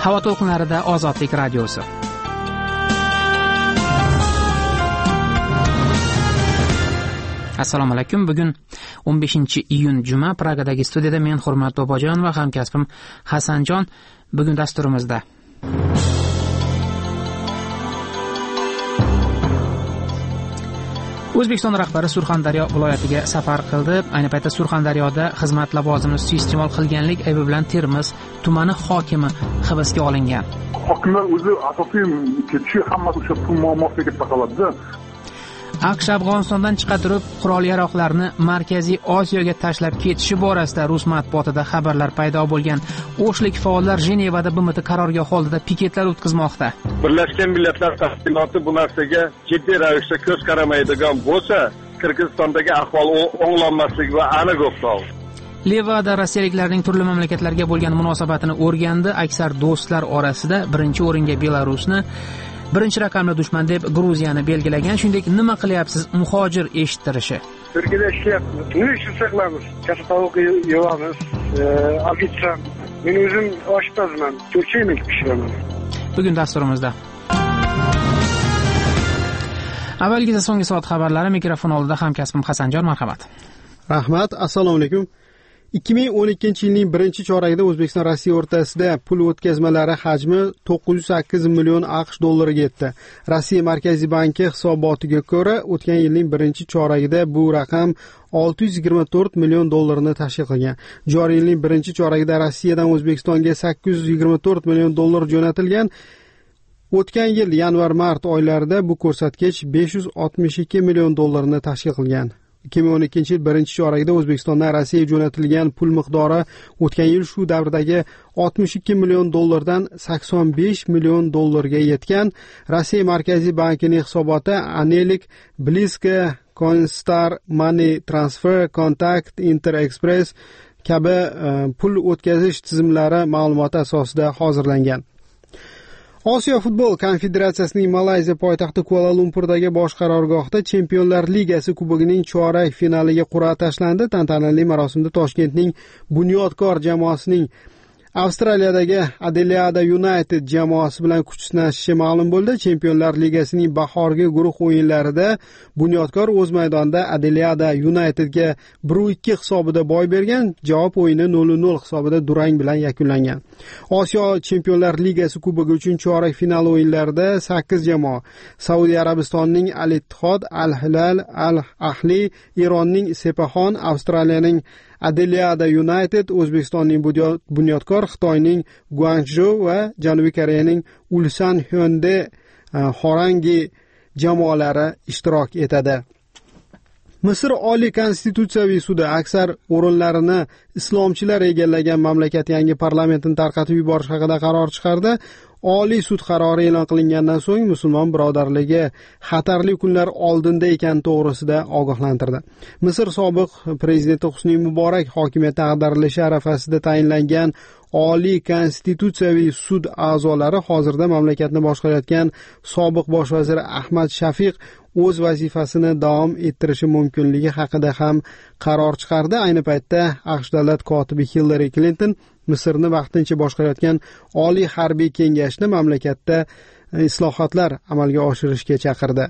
Havo to'lqinlarida Ozodlik radiosi. Assalomu alaykum. Bugun 15-iyun juma. Pragadagi studiyada men Hurmat Bobojon va hamkasbim Hasanjon. Bugun dasturimizda O'zbekiston rahbari Surxondaryo viloyatiga safar qildi. Ayni paytda Surxondaryoda xizmat lavozimini suiiste'mol qilganlik aybi bilan Termiz tumani hokimi hibsga olingan. Hokimlar o'zi asosiy ketishi hammasi o'sha pul muammosiga taqaladi. AQSh Afg'onistondan chiqa turib qurol yaroqlarni Markaziy Osiyoga tashlab ketishi borasida Rus matbuotida xabarlar paydo bo'lgan. O'shlik faollar Jenevada BMT qarorgohi oldida piketlar o'tkazmoqda. Birlashgan Millatlar Tashkiloti bu narsaga jiddiy ravishda ko'z qaramaydigan bo'lsa, Qirg'izistondagi ahvol o'nglanmasligi va aniq o'xshov. Levada rossiyaliklarning turli mamlakatlarga bo'lgan munosabatini o'rgandi. Aksar do'stlar orasida birinchi o'ringa Belarusni, birinchi raqamli dushman deb Gruziyani belgilagan. Shuningdek, nima qilyapsiz muhojir eshittirishi. Turkiyada ishlayapmiz. Nima ish qilamiz? Kasa tovuq yeyamiz, ofitsiant. Men o'zim oshpazman. 4 yemek pishiraman. Bugun dasturimizda avvalgi so'nggi soat xabarlari. Mikrofon oldida hamkasbim Hasanjon, marhamat. Rahmat. Assalomu alaykum. 2012-yilning birinchi choragida O'zbekiston Rossiya o'rtasida pul o'tkazmalari hajmi 908 million AQSh dollariga yetdi. Rossiya Markaziy banki hisobotiga ko'ra, o'tgan yilning birinchi choragida bu raqam 624 million dollarni tashkil qilgan. Joriy yilning birinchi choragida Rossiyadan O'zbekistonga 824 million dollar jo'natilgan. O'tgan yil yanvar-mart oylarida bu ko'rsatkich 562 million dollarni tashkil qilgan. 2012 yil birinchi choragida O'zbekistondan Rossiyaga jo'natilgan pul miqdori o'tgan yil shu davrdagi 62 million dollardan 85 million dollarga yetgan. Rossiya Markaziy bankining hisoboti Anelik, Bliska, Coinstar, Money Transfer, Contact, Interexpress kabi pul o'tkazish tizimlari ma'lumoti asosida hozirlangan. Osiyo futbol konfederatsiyasining Malayziya poytaxti Kuala Lumpurdagi bosh qarorgohida Chempionlar Ligasi kubogining chorak finaliga qur'a tashlandi. Tantanali marosimda Toshkentning Bunyodkor jamoasining Avstraliyadagi Adelaide United jamoasi bilan kuch sinashishi ma'lum bo'ldi. Chempionlar Ligasining bahorgi guruh o'yinlarida Bunyodkor o'z maydonida Adelaide Unitedga 1-2 hisobida boy bergan. Javob o'yini 0-0 hisobida durang bilan yakunlangan. Osiyo Chempionlar Ligasi kubogi uchun chorak final o'yinlarida 8 jamoa: Saudiya Arabistonining Al-Ittihod, Al-Hilal, Al-Ahli, Eronning Sepaxon, Avstraliyaning Adelaide United, O'zbekistonning Bunyodkor, Xitoyning Guangzhou va Janubiy Koreyaning Ulsan Hyundai Horangi jamoalari ishtirok etadi. Misr Oliy konstitutsiyaviy sudi aksar o'rinlarini islomchilar egallagan mamlakat yangi parlamentini tarqatib yuborish haqida qaror chiqardi. Oliy sud qarori e'lon qilingandan so'ng musulmon birodarligi xatarli kunlar oldinda ekan to'g'risida ogohlantirdi. Misr sobiq prezidenti Husni Muborak hokimiyatdan ag'darilishi arafasida tayinlangan Oliy konstitutsiyaviy sud a'zolari hozirda mamlakatni boshqarayotgan sobiq bosh vazir Ahmad Shafiq o'z vazifasini davom ettirishi mumkinligi haqida ham qaror chiqardi. Ayni paytda AQSh davlat kotibi Hillary Clinton Misrni vaqtincha boshqarayotgan Oliy harbiy kengashni mamlakatda islohotlar amalga oshirishga chaqirdi.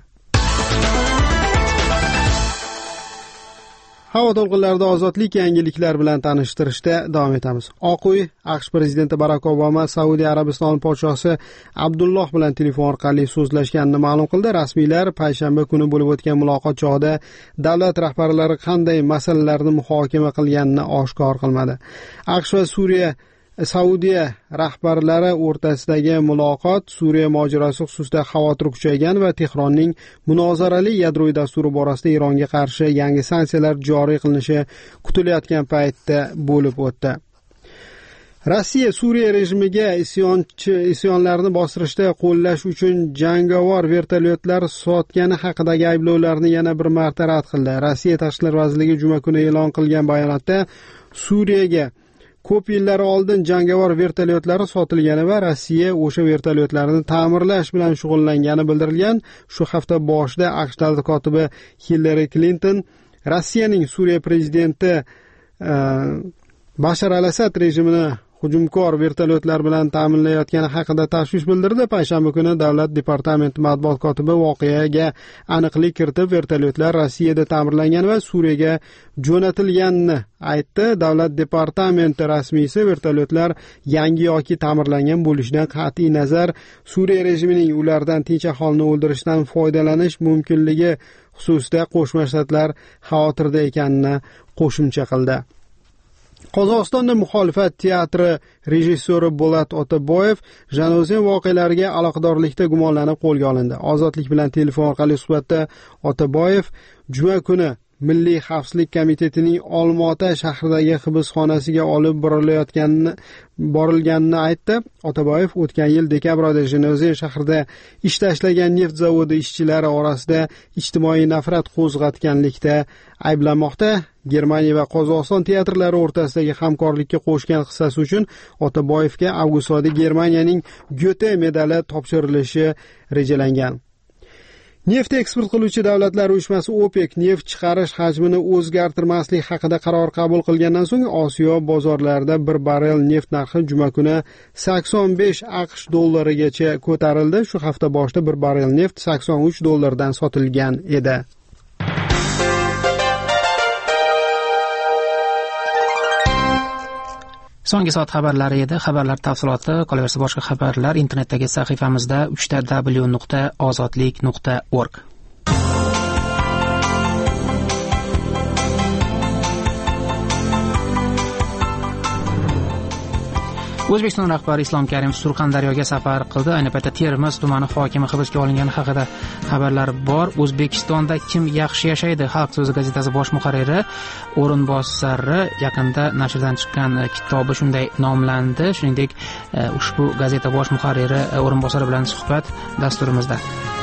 Havo to'lqinlarida ozodlik yangiliklar bilan tanishtirishda davom etamiz. Oq uy AQSh prezidenti Barack Obama Saudiya Arabistoni podshosi Abdulloh bilan telefon orqali so'zlashganini ma'lum qildi. Rasmiylar payshanba kuni bo'lib o'tgan muloqot chog'ida davlat rahbarlari qanday masalalarni muhokama qilganini oshkor qilmadi. AQSh va Saudiya rahbarlari o'rtasidagi muloqot Suriya mojarosi xususida xavotir kuchaygan va Tehronning munozarali yadroviy dasturi borasida Eronga qarshi yangi sanksiyalar joriy qilinishi kutilayotgan paytda bo'lib o'tdi. Rossiya Suriya rejimiga isyonlarni bostirishda qo'llash uchun jangovar vertolyotlar sotgani haqidagi ayblovlarni yana bir marta rad qildi. Rossiya Tashqi ishlar vazirligi juma kuni e'lon qilgan bayonotda Suriyaga ko'p yillar oldin jangovar vertolyotlari sotilgani va Rossiya o'sha vertolyotlarni ta'mirlash bilan shug'ullangani bildirilgan. Shu hafta boshida AQSh davlat kotibi Hillary Clinton Rossiyaning Suriya prezidenti Bashar al-Asad rejimini hujumkor vertolyotlar bilan ta'minlayotgani haqida tashvish bildirdi. Payshanba kuni Davlat departamenti matbuot kotibi voqeaga aniqlik kiritib, vertolyotlar Rossiyada ta'mirlangan va Suriyaga jo'natilganini aytdi. Davlat departamenti rasmiysi vertolyotlar yangi yoki ta'mirlangan bo'lishidan qat'iy nazar Suriya rejimining ulardan tinch aholini o'ldirishdan foydalanish mumkinligi xususida Qo'shma Shtatlar xavotirda ekanini qo'shimcha qildi. Qozog'istonda muxolifat teatri rejissyori Bolat Otaboyev Janozin voqealariga aloqadorlikda gumonlanib qo'lga olindi. Ozodlik bilan telefon orqali suhbatda Otaboyev juma kuni Milliy xavfsizlik komitetining Olmaota shahridagi hibsxonasiga olib borilganini aytdi. Otaboyev o'tgan yil dekabr oyida Janozin shahrida ish tashlagan neft zavodi ishchilari orasida ijtimoiy nafrat qo'zg'atganlikda ayblanmoqda. Germaniya va Qozog'iston teatrlari o'rtasidagi hamkorlikka qo'shgan hissasi uchun Otaboyevga avgust oyida Germaniyaning Goethe medali topshirilishi rejalangan. Neft eksport qiluvchi davlatlar uyushmasi OPEC neft chiqarish hajmini o'zgartirmaslik haqida qaror qabul qilgandan so'ng Osiyo bozorlarida bir barrel neft narxi juma kuni 85 AQSh dollarigacha ko'tarildi. Shu hafta boshida bir barrel neft 83 dollardan sotilgan edi. So'nggi soat xabarlari edi. Xabarlar tafsiloti, qolaversa boshqa xabarlar internetdagi sahifamizda 3w.ozodlik.org. O'zbekiston rahbari Islom Karimov Surxondaryoga safar qildi. Ayni paytda Termiz tumani hokimi hibsga olingani haqida xabarlar bor. O'zbekistonda kim yaxshi yashaydi? Xalq so'zi gazetasi bosh muharriri o'rinbosari yaqinda nashrdan chiqqan kitobi shunday nomlandi. Shuningdek, ushbu gazeta bosh muharriri o'rinbosari bilan suhbat dasturimizda.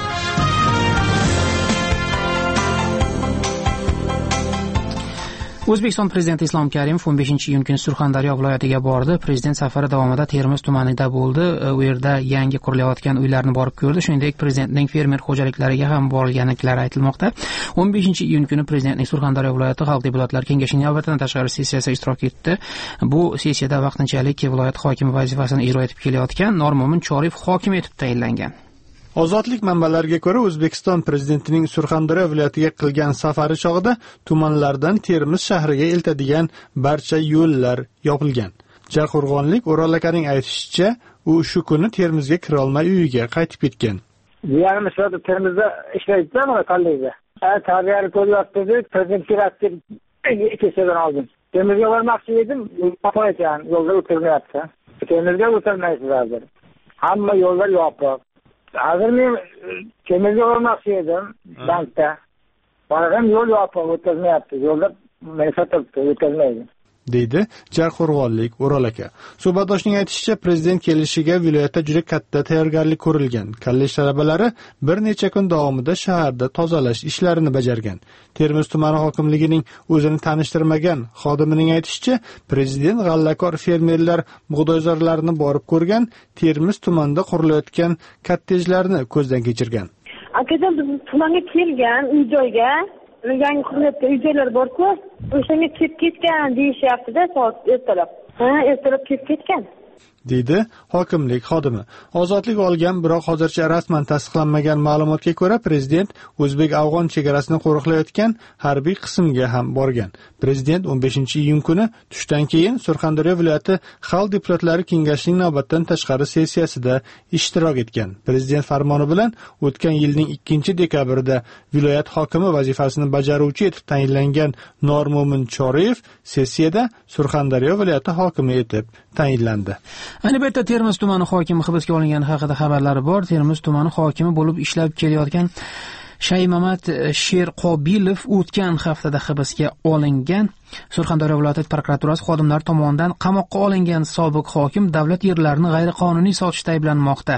O'zbekiston prezidenti Islom Karimov 15-iyun kuni Surxondaryo viloyatiga bordi. Prezident safari davomida Termiz tumanida bo'ldi. U yerda yangi qurilayotgan uylarni borib ko'rdi. Shuningdek, prezidentning fermer xo'jaliklariga ham borilganliklari aytilmoqda. 15-iyun kuni prezidentning Surxondaryo viloyati xalq deputatlari kengashining navbatdan tashqari sessiyasida ishtirok etdi. Bu sessiyada vaqtinchalik viloyat hokimi vazifasini ijro etib kelayotgan Normo'min Choriyev hokim etib tayinlangan. Ozodlik manbalariga ko'ra, O'zbekiston prezidentining Surxondaryo viloyatiga qilgan safari chog'ida tumanlardan Termiz shahriga eltadigan barcha yo'llar yopilgan. Jarqo'rg'onlik O'rol akaning aytishicha, u shu kuni Termizga kira olmay uyiga qaytib ketgan. Jiyanim shu Termizda ishlaydi, mana kollegiya. Tarbiyali ko'ryapti, prezident kerakdi, kechadan oldin. Termizga bormoqchi edim, qo'ygan, yo'lda o'tirmayapti. Termizga o'tirmaysiz hozir. Hamma yo'llar yopiq. Hozir men Termizga bormoqchi edim, bankda. Borgan yo'l yopiq, o'tirmayapti. Yo'lda meni sotibdi, o'tirmaydi. deydi Jarqo'rg'onlik O'rol aka. Suhbatdoshning aytishicha, prezident kelishiga viloyatda juda katta tayyorgarlik ko'rilgan. Kollej talabalari bir necha kun davomida shaharda tozalash ishlarini bajargan. Termiz tumani hokimligining o'zini tanishtirmagan xodimining aytishicha, prezident g'allakor fermerlar bug'doyzorlarini borib ko'rgan, Termiz tumanida qurilayotgan kottejlarni ko'zdan kechirgan. Akadan biz tumanga kelgan uy-joyga yangi qurilayotgan uy-joylar bor-ku, o'shanga kelib ketgan deyishyapti-da, soat ertalab. Ertalab kelib ketgan. deydi hokimlik xodimi. Ozodlik olgan, biroq hozircha rasman tasdiqlanmagan ma'lumotga ko'ra, prezident o'zbek-afg'on chegarasini qo'riqlayotgan harbiy qismga ham borgan. Prezident 15-iyun kuni tushdan keyin Surxondaryo viloyati xalq deputatlari kengashining navbatdan tashqari sessiyasida ishtirok etgan. Prezident farmoni bilan o'tgan yilning 2-dekabrida viloyat hokimi vazifasini bajaruvchi etib tayinlangan Normo'min Choriyev sessiyada Surxondaryo viloyati hokimi etib tayinlandi. Ayni paytda Termiz tumani hokimi hibsga olingani haqida xabarlar bor. Termiz tumani hokimi bo'lib ishlab kelayotgan Shaymamat Sherqobilov o'tgan haftada hibsga olingan. Surxondaryo viloyat prokuraturasi xodimlari tomonidan qamoqqa olingan sobiq hokim davlat yerlarini g'ayriqonuniy sotishda ayblanmoqda.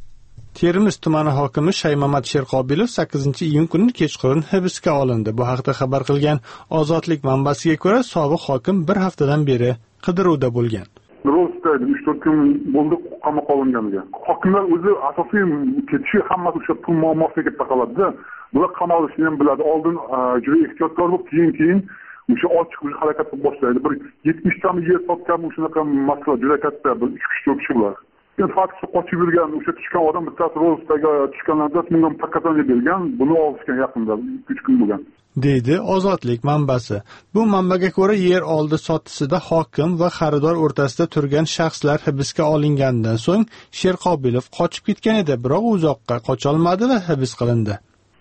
Termiz tumani hokimi Shaymamat Sherqobilov 8-iyun kuni kechqurun hibsga olindi. Bu haqda xabar qilgan Ozodlik manbasiga ko'ra, sobiq hokim bir haftadan beri qidiruvda bo'lgan. Ro'staydi 3-4 kun bo'ldi qamoqqa olinganiga. Hokimlar o'zi asosiy ketishi hammasi o'sha pul muammosiga taqaladi. Bular qamalishni ham biladi. Oldin juda ehtiyotkor bo'lib, keyin o'sha ochiq harakatni boshlaydi. Bir 70 tami yer sotganmi shunaqa masala juda katta, bir 3 kishi ular. Endi faqat qochib yurgan, o'sha tushgan odam bittasi Ro'zdaga tushganlarda bunga pakatlarga bergan, buni olishgan yaqinda 3 kun bo'lgan. deydi Ozodlik manbasi. Bu manbaga ko'ra yer oldi sotisida hokim va xaridor o'rtasida turgan shaxslar hibsga olingandan so'ng Sherqobilov qochib ketgan edi, biroq uzoqqa qocholmadi va hibs qilindi.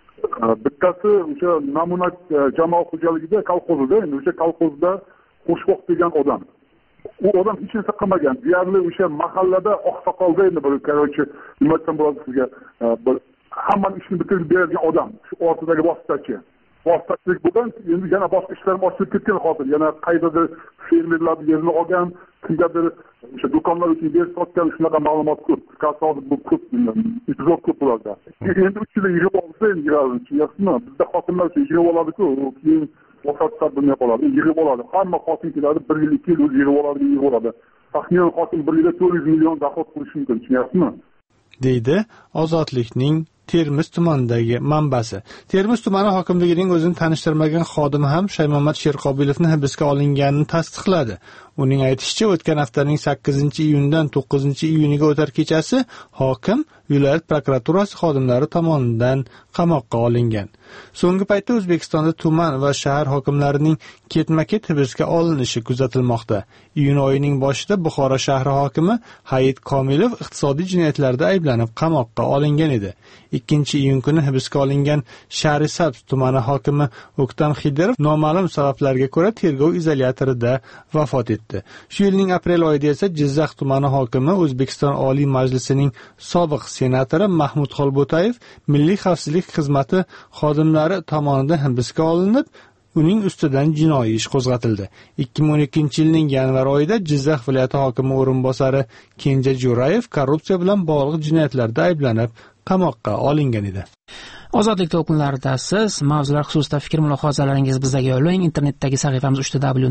Bittasi o'sha namuna jamoat xo'jaligida kolxozida, endi o'sha kolxozda qo'shboq degan odam. U odam hech narsa qilmagan. Deyarli o'sha mahallada oqsoqolda endi bir korоче nima desam bo'ladi sizga, bir hamma ishni bitirib beradigan odam, shu ortidagi vositachi. Vositachilik bo'lgan, endi yana boshqa ishlar ochilib ketgan hozir. Yana qaydadir fermerlar yerini olgan, kimgadir o'sha do'konlar uchun yer sotgan, shunaqa ma'lumot ko'p. Hozir bu ko'p, epizod ko'p bularda. Endi uch yil yig'ib olsa, tushunasizmi? Bizda hokimlar yig'ib oladi-ku, keyin o'satlar bunday qoladi, yig'ib oladi. Hamma hokim keladi, 1 yil 2 yil o'zi yig'ib oladi. Taxminan hokim 1 yilda 400 million dohod qilishi mumkin, tushunasizmi? deydi Ozodlikning Termiz tumanidagi manbasi. Termiz tumani hokimligining o'zini tanishtirmagan xodimi ham Shaymomad Sherqobilovni hibsga olinganini tasdiqladi. Uning aytishicha, o'tgan haftaning 8-iyundan 9-iyuniga o'tar kechasi hokim viloyat prokuraturasi xodimlari tomonidan qamoqqa olingan. So'nggi paytda O'zbekistonda tuman va shahar hokimlarining ketma-ket hibsga olinishi kuzatilmoqda. Iyun oyining boshida Buxoro shahri hokimi Hayit Komilov iqtisodiy jinoyatlarda ayblanib qamoqqa olingan edi. 2-iyun kuni hibsga olingan Shahrisabz tumani hokimi O'ktam Xidirov noma'lum sabablarga ko'ra tergov izolyatorida vafot etdi. Shu yilning aprel oyida esa Jizzax tumani hokimi O'zbekiston Oliy Majlisining sobiq senatori Mahmud Xolbotayev Milliy xavfsizlik xizmati xodimlari tomonidan hibsga olinib, uning ustidan jinoiy ish qo'zg'atildi. 2012-yilning yanvar oyida Jizzax viloyati hokimi o'rinbosari Kenja Jo'rayev korrupsiya bilan bog'liq jinoyatlarda ayblanib qamoqqa olingan edi. Ozodlik to'lqinlarida siz mavzular xususida fikr mulohazalaringiz bizga yo'llang. Internetdagi sahifamiz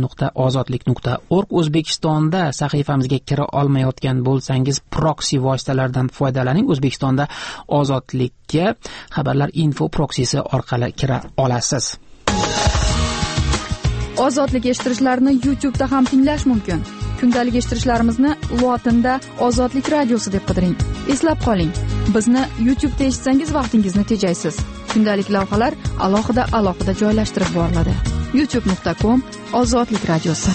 www.ozodlik.org. O'zbekistonda sahifamizga kira olmayotgan bo'lsangiz, proksi vositalaridan foydalaning. O'zbekistonda Ozodlikka xabarlar info proksisi orqali kira olasiz. Ozodlik eshittirishlarni YouTube'da ham tinglash mumkin. Kundalik eshittirishlarimizni lotinda Ozodlik radiosi deb qidiring. Eslab qoling, bizni YouTube'da eshitsangiz vaqtingizni tejaysiz. Kundalik lavhalar alohida joylashtirib boriladi. youtube.com/Ozodlik radiosi.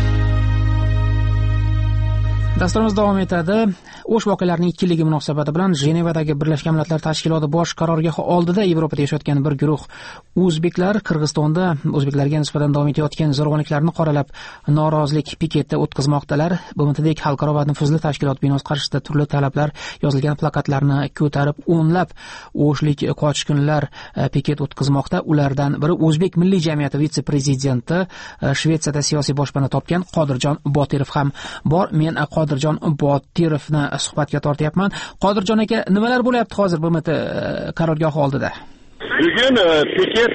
Dasturimiz davom etadi. O'sh voqealarining 2-ligi munosabati bilan Jenevadagi Birlashgan Millatlar Tashkiloti bosh qarorgohi oldida Yevropada yashayotgan bir guruh o'zbeklar Qirg'izistonda o'zbeklarga nisbatan davom etayotgan zo'ravonliklarni qoralab norozilik piketi o'tkazmoqdalar. BMTdek xalqaro va nufuzli tashkilot binosi qarshisida turli talablar yozilgan plakatlarni ko'tarib o'nlab o'shlik qochqinlar piket o'tkazmoqda. Ulardan biri O'zbek milliy jamiyati vitse-prezidenti, Shvetsiyada siyosiy boshpana topgan Qodirjon Botirov ham bor. Men Qodirjon Botirovni suhbatga tortyapman. Qodirjon aka, nimalar bo'lyapti hozir BMT qarorgohi oldida? Bugun piket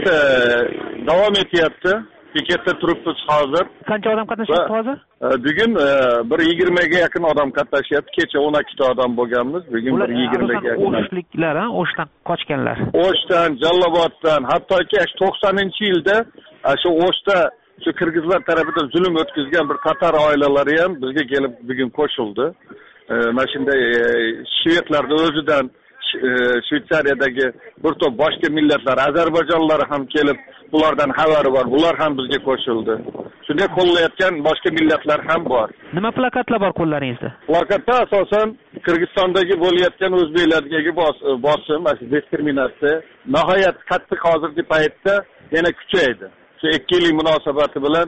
davom etyapti. Piketda turibmiz hozir. Qancha odam qatnashyapti hozir? Bugun bir 20 ga yaqin odam qatnashyapti. Kecha 12 ta odam bo'lganmiz. Bugun bir 20 ga yaqin. O'shliklar, O'shdan qochganlar. O'shdan, Jalloboddan, hattoki 90-yilda shu O'shda shu qirg'izlar tarafidan zulm o'tkazgan bir tatar oilalari ham bizga kelib bugun qo'shildi. Mana shunday shvedlarning o'zidan Shvetsariyadagi bir to'p boshqa millatlar, Ozarbayjonlar ham kelib, bulardan xabari bor. Bular ham bizga qo'shildi. Shunday qo'llayotgan boshqa millatlar ham bor. Nima plakatlar bor qo'llaringizda? Plakatda asosan Qirg'izistondagi bo'layotgan o'zbeklardagi bosim, diskriminatsiya nihoyat qattiq hozirgi paytda yana kuchaydi. Shu 2 yillik munosabati bilan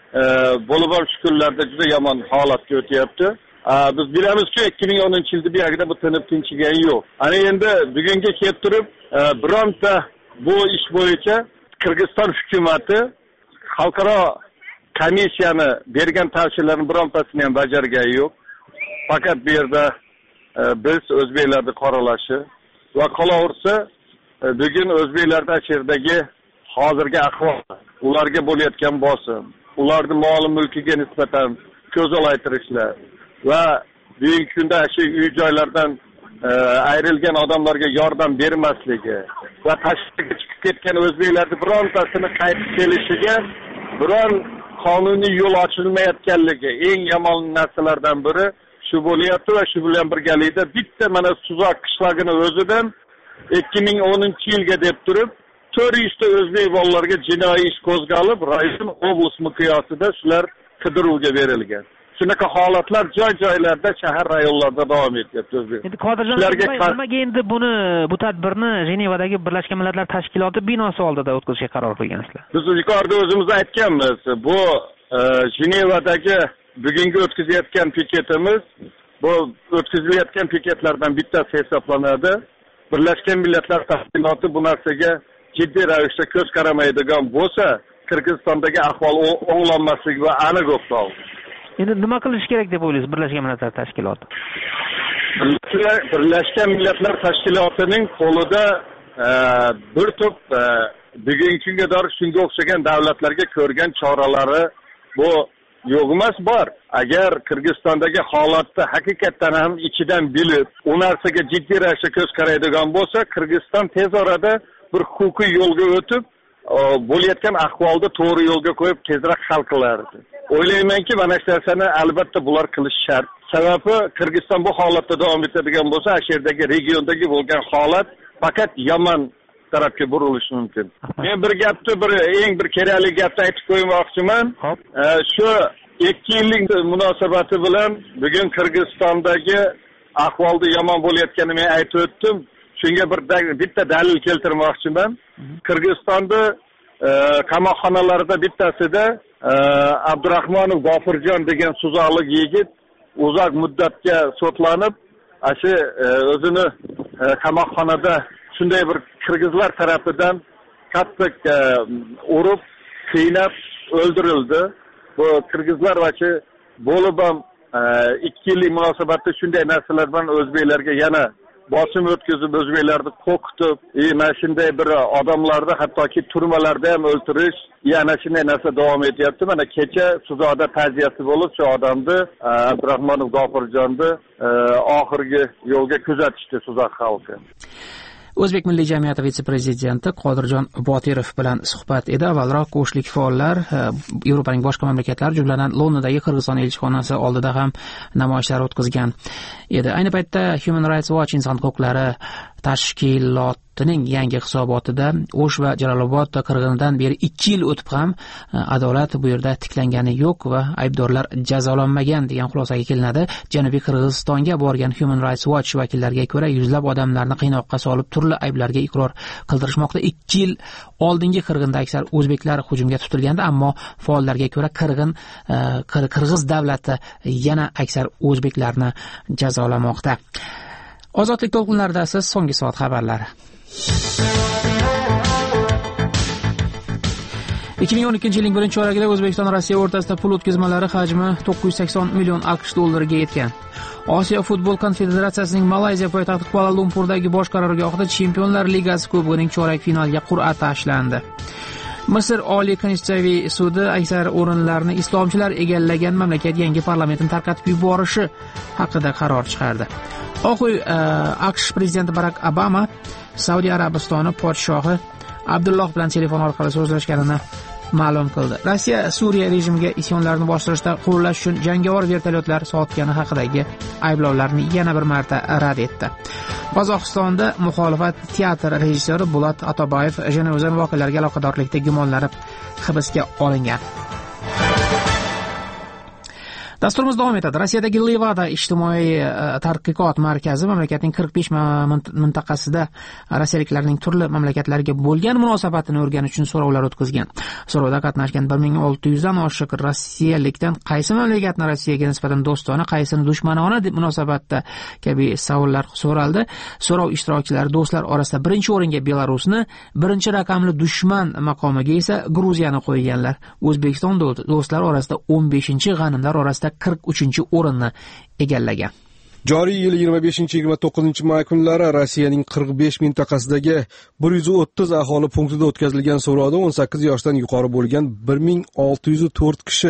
bo'lib shu kunlarda juda yomon holatga o'tyapti. Biz bilamizki 2010-yilda bu yerda bu tinib tinchigan yo'q. Ana endi bugunga kelib turib, bironta bu ish bo'yicha Qirg'iziston hukumatı xalqaro komissiyani bergan tavsiyalarning birontasini ham bajargani yo'q. Faqat bu yerda biz o'zbeklarni qoralashi va qolaversa bugun o'zbeklarda sherdagi hozirgi ahvol, ularga bo'layotgan bosim, ularning mol mulkiga nisbatan ko'zolaytirishlar va bugungi kunda shu uy-joylardan ayrilgan odamlarga yordam bermasligi va tashqariga chiqib ketgan o'zbeklarning birontasini qaytib kelishiga biron qonuniy yo'l ochilmayotganligi eng yomon narsalardan biri shu bo'lyapti va shu bilan birgalikda bitta mana Suzak qishlog'ini o'zidan 2010-yilga deb turib 400 ta o'zbek bolalarga jinoiy ish qo'zg'alib, rayon oblast miqyosida shular qidiruvga berilgan. Shunaqa holatlar joy-joylarda, shahar rayonlarida davom etyapti. Endi Qodirjon, nimaga endi bu tadbirni Jenevadagi Birlashgan Millatlar Tashkiloti binosi oldida o'tkazishga qaror qilgansizlar? Biz yuqorida o'zimiz aytganmiz. Bu Jenevadagi bugungi o'tkazayotgan piketimiz, bu o'tkazilayotgan piketlardan bittasi hisoblanadi. Birlashgan Millatlar Tashkiloti bu narsaga jiddiy ravishda ko'z qaramaydigan bo'lsa, Qirg'izistondagi ahvol o'nglanmasligi va aniq o'xshaydi. Endi nima qilish kerak deb o'ylaysiz Birlashgan Millatlar Tashkiloti? Birlashgan Millatlar Tashkilotining qo'lida bir to'p bugungi kunga qadar shunga o'xshagan davlatlarga ko'rgan choralari bu yo'q emas bor. Agar Qirg'izistondagi holatni haqiqatan ham ichidan bilib, u narsaga jiddiy ravishda ko'z qaraydigan bo'lsa, Qirg'iziston tez orada bir huquqiy yo'lga o'tib, bo'layotgan ahvolni to'g'ri yo'lga qo'yib tezroq hal qilardi. O'ylaymanki, mana shu narsani albatta bular qilish shart. Sababi Qirg'iziston bu holatda davom etadigan bo'lsa, shu yerdagi regiondagi bo'lgan holat faqat yomon tarafga burilishi mumkin. Men bir gapni, eng bir kerakli gapni aytib qo'ymoqchiman. Shu 2 yillik munosabati bilan bugun Qirg'izistondagi ahvolni yomon bo'layotganini men aytib o'tdim. Shunga bitta dalil keltirmoqchiman. Qirg'izistonda qamoqxonalarida bittasida Abdurahmonov G'ofurjon degan suzaliq yigit uzoq muddatga sotlanib, shu o'zini qamoqxonada shunday bir qirg'izlar tarafidan qattiq urib, qiynab o'ldirildi. Bu qirg'izlar vachi bo'lib ham 2 yillik munosabatda shunday narsalar bilan o'zbeklarga yana bosim o'tkazib, o'zbeklarni qo'rqitib, mana shunday bir odamlarni hattoki turmalarda ham o'ltirish, yana shunday narsa davom etyapti. Mana kecha Suzoda ta'ziyasi bo'lib, shu odamni Abdurahmonov G'ofurjonni oxirgi yo'lga kuzatishdi Suzoq xalqi. O'zbek Milliy jamiyati vitse-prezidenti Qodirjon Botirov bilan suhbat edi. Avvalroq qo'shlik faollar Yevropaning boshqa mamlakatlari, jumladan Londondagi Qirg'iziston elchixonasi oldida ham namoyishlar o'tkazgan edi. Ayni paytda Human Rights Watch inson huquqlari tashkilotining yangi hisobotida O'sh va Jalolobod qirg'inidan beri 2 yil o'tib ham adolat bu yerda tiklangani yo'q va aybdorlar jazolanmagan degan xulosaga kelinadi. Janubiy Qirg'izistonga borgan Human Rights Watch vakillariga ko'ra, yuzlab odamlarni qiynoqqa solib, turli ayblarga iqror qildirishmoqda. 2 yil oldingi qirg'inda aksar o'zbeklar hujumga tutilgandi, ammo faollarga ko'ra Qirg'iz davlati yana aksar o'zbeklarni jazolamoqda. Ozodlik to'lqinlaridasiz, so'nggi soat xabarlari. 2012-yilning 1-chorakida O'zbekiston Rossiya o'rtasida pul o'tkazmalari hajmi 980 million AQSh dollariga yetgan. Osiyo futbol konfederatsiyasining Malayziya poytaxti Kuala Lumpurdagi bosh qarorgohida Chempionlar Ligasi Kubogining chorak finaliga qur'a tashlandi. Misr Oliy Konstitutsiyaviy sudi aksar o'rinlarni islomchilar egallagan mamlakat yangi parlamentini tarqatib yuborishi haqida qaror chiqardi. Oq uy AQSh prezidenti Barak Obama Saudiya Arabistoni podshohi Abdulloh bilan telefon orqali so'zlashganini ma'lum qildi. Rossiya Suriya rejimiga isyonlarni bostirishda qo'llash uchun jangovar vertolyotlar sotgani haqidagi ayblovlarni yana bir marta rad etdi. Qozog'istonda muxolifat teatr rejissyori Bulat Atobayev Jenevzan voqealariga aloqadorlikda gumonlanib hibsga olingan. Dasturimiz davom etadi. Rossiyadagi Levada ijtimoiy tadqiqot markazi mamlakatning 45 mintaqasida rossiyaliklarning turli mamlakatlarga bo'lgan munosabatini o'rganish uchun so'rovlar o'tkazgan. So'rovda qatnashgan 1600 dan oshiq rossiyalikdan qaysi mamlakatni Rossiyaga nisbatan do'stona, qaysini dushmanona deb munosabatda kabi savollar so'raldi. So'rov ishtirokchilari do'stlar orasida birinchi o'ringa Belarusni, birinchi raqamli dushman maqomiga esa Gruziyani qo'yganlar. O'zbekiston do'stlar orasida 15-chi, g'animlar orasida 43-o'rinni egallagan. Joriy yil 25-29 may kunlari Rossiyaning 45 mintaqasidagi 130 aholi punktida o'tkazilgan so'rovda 18 yoshdan yuqori bo'lgan 1604 kishi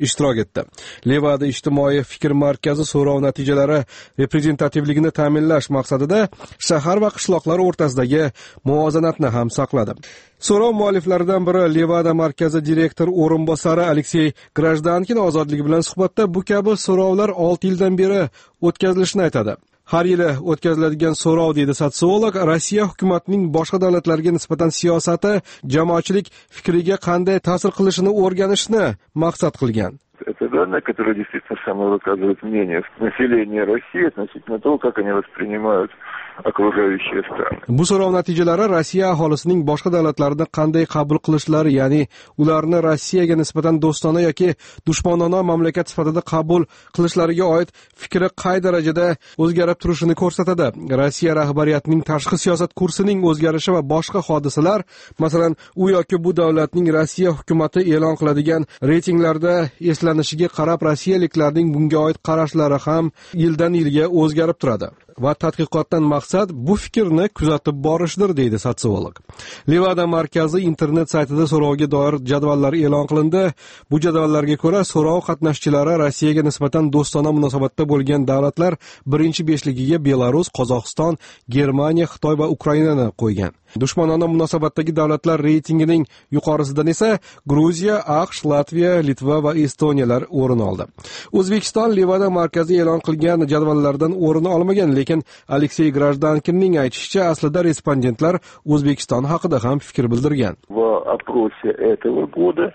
ishtirok etdi. Levada ijtimoiy fikr markazi so'rov natijalari reprezentativligini ta'minlash maqsadida shahar va qishloqlar o'rtasidagi muvozanatni ham saqladi. So'rov mualliflaridan biri Levada markazi direktor o'rinbosari Aleksey Grajdankin ozodlik bilan suhbatda bu kabi so'rovlar 6 yildan beri o'tkazilishini aytadi. Har yili o'tkaziladigan so'rov, deydi sotsiolog, Rossiya hukumatining boshqa davlatlarga nisbatan siyosati jamoatchilik fikriga qanday ta'sir qilishini o'rganishni maqsad qilgan. Это данные, которые действительно самое выказывают мнение населения России относительно того, как они воспринимают окружающие страны. Bu so'rov natijalari Rossiya aholisining boshqa davlatlarni qanday qabul qilishlari, ya'ni ularni Rossiyaga nisbatan do'stona yoki dushmanona mamlakat sifatida qabul qilishlariga oid fikri qay darajada o'zgarib turishini ko'rsatadi. Rossiya rahbariyatining tashqi siyosat kursining o'zgarishi va boshqa hodisalar, masalan, u yoki bu davlatning Rossiya hukumati e'lon qiladigan reytinglarda eslanishiga qarab rossiyaliklarning bunga oid qarashlari ham yildan yilga o'zgarib turadi. Va tadqiqotdan maqsad bu fikrni kuzatib borishdir, deydi sotsiolog. Levada markazi internet saytida so'rovga doir jadvallar e'lon qilindi. Bu jadvallarga ko'ra so'rov qatnashchilari Rossiyaga nisbatan do'stona munosabatda bo'lgan davlatlar birinchi beshligiga Belarus, Qozog'iston, Germaniya, Xitoy va Ukrainani qo'ygan. Dushmanona munosabatdagi davlatlar reytingining yuqorisidan esa Gruziya, AQSh, Latviya, Litva va Estoniyalar o'rin oldi. O'zbekiston Levada markazi e'lon qilgan jadvallardan o'rin olmagan, lekin Aleksey Grajdankinning aytishicha, aslida respondentlar O'zbekiston haqida ham fikr bildirgan. В опросе этого года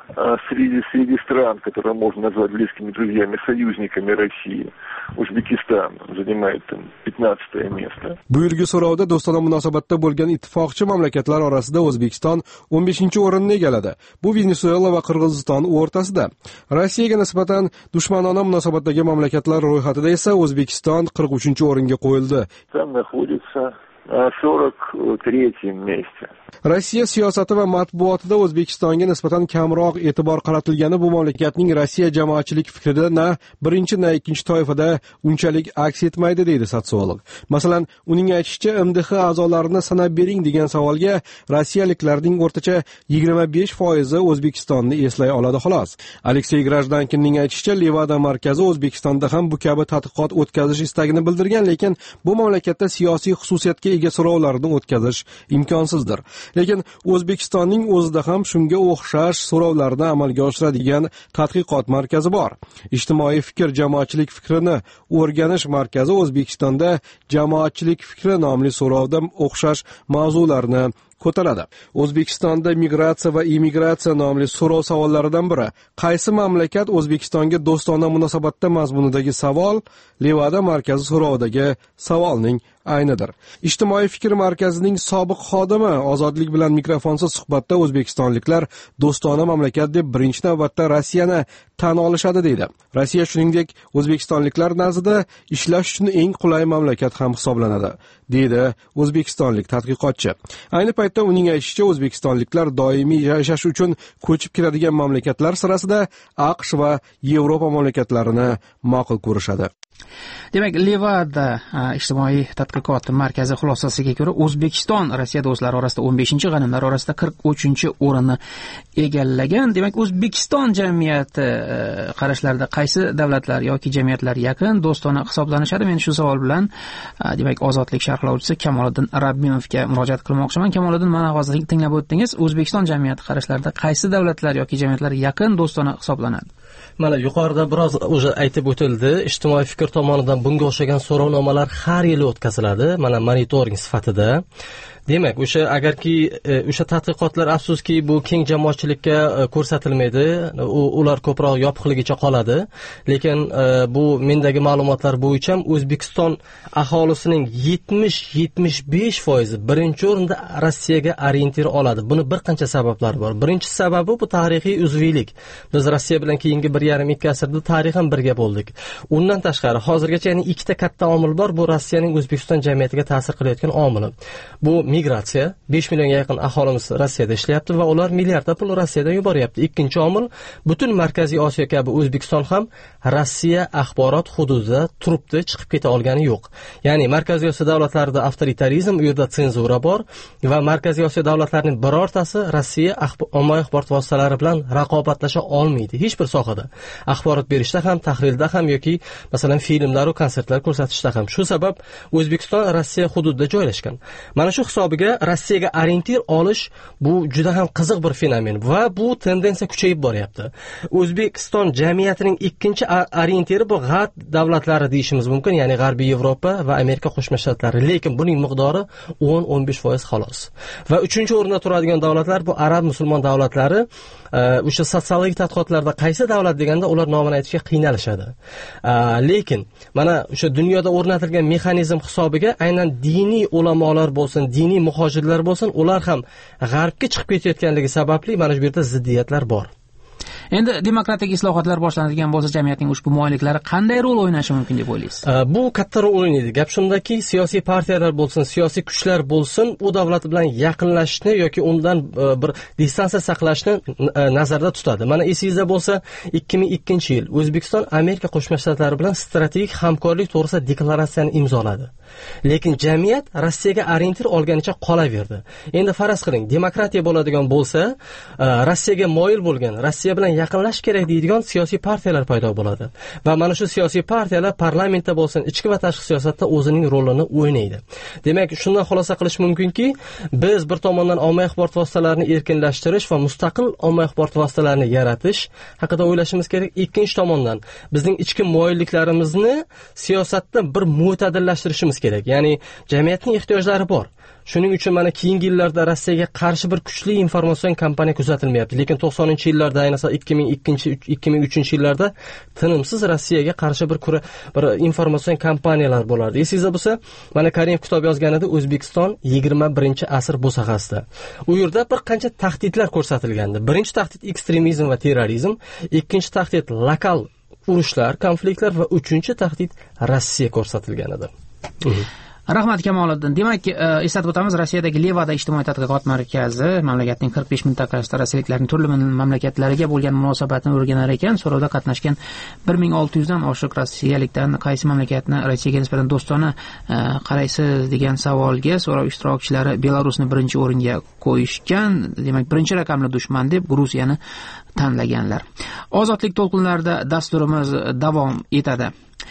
среди стран, которые можно назвать близкими друзьями, союзниками России, Узбекистан занимает 15 место. Bu yilgi so'rovda do'stona munosabatda bo'lgan ittifoqchi mamlakatlar orasida O'zbekiston 15-o'rinni egalladi. Bu Venesuela va Qirg'iziston o'rtasida. Rossiyaga nisbatan dushmanona munosabatdagi mamlakatlar ro'yxatida esa O'zbekiston 43-o'ringa qo'yildi. Там находится 43 месте. Rossiya siyosati va matbuotida O'zbekistonga nisbatan kamroq e'tibor qaratilgani bu mamlakatning Rossiya jamoatchilik fikrida na birinchi na ikkinchi toifada unchalik aks etmaydi, deydi sotsiolog. Masalan, uning aytishicha, MDH a'zolarini sanab bering degan savolga rossiyaliklarning o'rtacha 25% O'zbekistonni eslay oladi xolos. Aleksey Grajdankinning aytishicha, Levada markazi O'zbekistonda ham bu kabi tadqiqot o'tkazish istagini bildirgan, lekin bu mamlakatda siyosiy xususiyatga ega so'rovlarni o'tkazish imkonsizdir. Lekin O'zbekistonning o'zida ham shunga o'xshash so'rovlarni amalga oshiradigan tadqiqot markazi bor. Ijtimoiy fikr jamoatchilik fikrini o'rganish markazi O'zbekistonda jamoatchilik fikri nomli so'rovda o'xshash mavzularni ko'taradi. O'zbekistonda migratsiya va immigratsiya nomli so'rov savollaridan biri. Qaysi mamlakat O'zbekistonga do'stona munosabatda mazmunidagi savol Levada markazi so'rovidagi savolning aynidir. Ijtimoiy fikr markazining sobiq xodimi ozodlik bilan mikrofonsiz suhbatda o'zbekistonliklar do'stona mamlakat deb birinchi navbatda Rossiyani tan olishadi, deydi. Rossiya shuningdek O'zbekistonliklar nazdida ishlash uchun eng qulay mamlakat ham hisoblanadi, deydi o'zbekistonlik tadqiqotchi. Ayni paytda uning aytishicha, o'zbekistonliklar doimiy yashash uchun ko'chib kiradigan mamlakatlar sirasida AQSh va Yevropa mamlakatlarini ma'qul ko'rishadi. Demak, Levada ijtimoiy tadqiqot markazi xulosasiga ko'ra, O'zbekiston Rossiya do'stlari orasida 15-chi, g'animlar orasida 43-o'rinni egallagan. Demak, O'zbekiston jamiyati qarashlarida qaysi davlatlar yoki jamiyatlar yaqin do'stona hisoblanishadi? Men shu savol bilan demak, ozodlik sharhlovchisi Kamoliddin Rabbimovga murojaat qilmoqchiman. Kamoliddin, mana hozir tinglab o'tdingiz. O'zbekiston jamiyati qarashlarida qaysi davlatlar yoki jamiyatlar yaqin do'stona hisoblanadi? Mana yuqorida biroz o'zi aytib o'tildi, ijtimoiy fikr tomonidan bunga o'xshagan so'rovnomalar har yili o'tkaziladi, mana monitoring sifatida. Demak, agarki o'sha tadqiqotlar afsuski bu keng jamoatchilikka ko'rsatilmaydi, ular ko'proq yopiqligicha qoladi. Lekin bu mendagi ma'lumotlar bo'yicha O'zbekiston aholisining 70-75% birinchi o'rinda Rossiyaga orientir oladi. Buni bir qancha sabablari bor. Birinchi sababi bu tarixiy uzviylik. Biz Rossiya bilan keyingi 1,5-2 asrda tarixan birga bo'ldik. Undan tashqari hozirgacha yana ikkita katta omil bor. Bu Rossiyaning O'zbekiston jamiyatiga ta'sir qilayotgan omili. Bu migratsiya. 5 millionga yaqin aholimiz Rossiyada ishlayapti va ular milliardlab pul Rossiyadan yuboryapti. Ikkinchi omil, butun Markaziy Osiyo kabi O'zbekiston ham Rossiya axborot hududida turibdi, chiqib keta olgani yo'q. Ya'ni Markaziy Osiyo davlatlarida avtoritarizm, u yerda senzura bor va Markaziy Osiyo davlatlarining birortasi Rossiya ommaviy axborot vositalari bilan raqobatlasha olmaydi hech bir sohada. Axborot berishda ham, tahrirda ham yoki masalan filmlar va konsertlar ko'rsatishda ham. Shu sabab O'zbekiston Rossiya hududida joylashgan. Mana shu hisobiga Rossiyaga orientir olish bu juda ham qiziq bir fenomen va bu tendensiya kuchayib boryapti. O'zbekiston jamiyatining ikkinchi orientiri bu g'arb davlatlari deyishimiz mumkin, ya'ni G'arbiy Yevropa va Amerika Qo'shma Shtatlari, lekin buning miqdori 10-15% xolos. Va uchinchi o'rinda turadigan davlatlar bu arab musulmon davlatlari. O'sha sotsiologik tadqiqotlarda qaysi davlat deganda ular nomini aytishga qiynalishadi. Lekin mana o'sha dunyoda o'rnatilgan mexanizm hisobiga aynan diniy ulamolar bo'lsin, diniy muhojirlar bo'lsin, ular ham g'arbga chiqib ketayotganligi sababli mana shu yerda ziddiyatlar bor. Endi demokratik islohotlar boshlanadigan bo'lsa, jamiyatning ushbu mualliflari qanday rol o'ynashi mumkin deb o'ylaysiz? Bu katta rol o'ynaydi. Gap shundaki, siyosiy partiyalar bo'lsin, siyosiy kuchlar bo'lsin, u davlat bilan yaqinlashishni yoki undan bir distansiya saqlashni nazarda tutadi. Mana esingizda bo'lsa, 2002-yil O'zbekiston Amerika Qo'shma Shtatlari bilan strategik hamkorlik to'g'risida deklaratsiyani imzoladi. Lekin jamiyat Rossiyaga orientir olganicha qolaverdi. Endi faraz qiling, demokratiya bo'ladigan bo'lsa, Rossiyaga moyil bo'lgan, Rossiya bilan yaqinlash kerak deydigan siyosiy partiyalar paydo bo'ladi. Va mana shu siyosiy partiyalar parlamentda bo'lsin, ichki va tashqi siyosatda o'zining rolini o'ynaydi. Demak, shundan xulosa qilish mumkinki, biz bir tomondan ommaviy axborot vositalarini erkinlashtirish va mustaqil ommaviy axborot vositalarini yaratish haqida o'ylashimiz kerak. Ikkinchi tomondan bizning ichki moyilliklarimizni siyosatda bir mo'tadillashtirishimiz kerak. Ya'ni jamiyatning ehtiyojlari bor. Shuning uchun mana keyingi yillarda Rossiyaga qarshi bir kuchli informatsion kampaniya kuzatilmayapti. Lekin 90-yillarda, ayniqsa 2002-2003-yillarda tinimsiz Rossiyaga qarshi bir informatsion kampaniyalar bo'lardi. Esingizda bo'lsa, mana Karimov kitob yozganida O'zbekiston 21-asr bo'sag'asida. U yerda bir qancha tahdidlar ko'rsatilgandi. Birinchi tahdid ekstremizm va terrorizm, ikkinchi tahdid lokal urushlar, konfliktlar va uchinchi tahdid Rossiya ko'rsatilgan edi. Rahmat Kamoliddin. Demak, eslatib o'tamiz, Rossiyadagi Levada ijtimoiy tadqiqot markazi mamlakatning 45 mintaqasida rossiyaliklarning turli mamlakatlariga bo'lgan munosabatni o'rganar ekan. So'rovda qatnashgan 1600 dan oshiq rossiyalikdan qaysi mamlakatni Rossiyaga nisbatan do'stona qaraysiz degan savolga so'rov ishtirokchilari Belarusni birinchi o'ringa qo'yishgan. Demak, birinchi raqamli dushman deb Gruziyani tanlaganlar. Ozodlik to'lqinlarida dasturimiz davom etadi.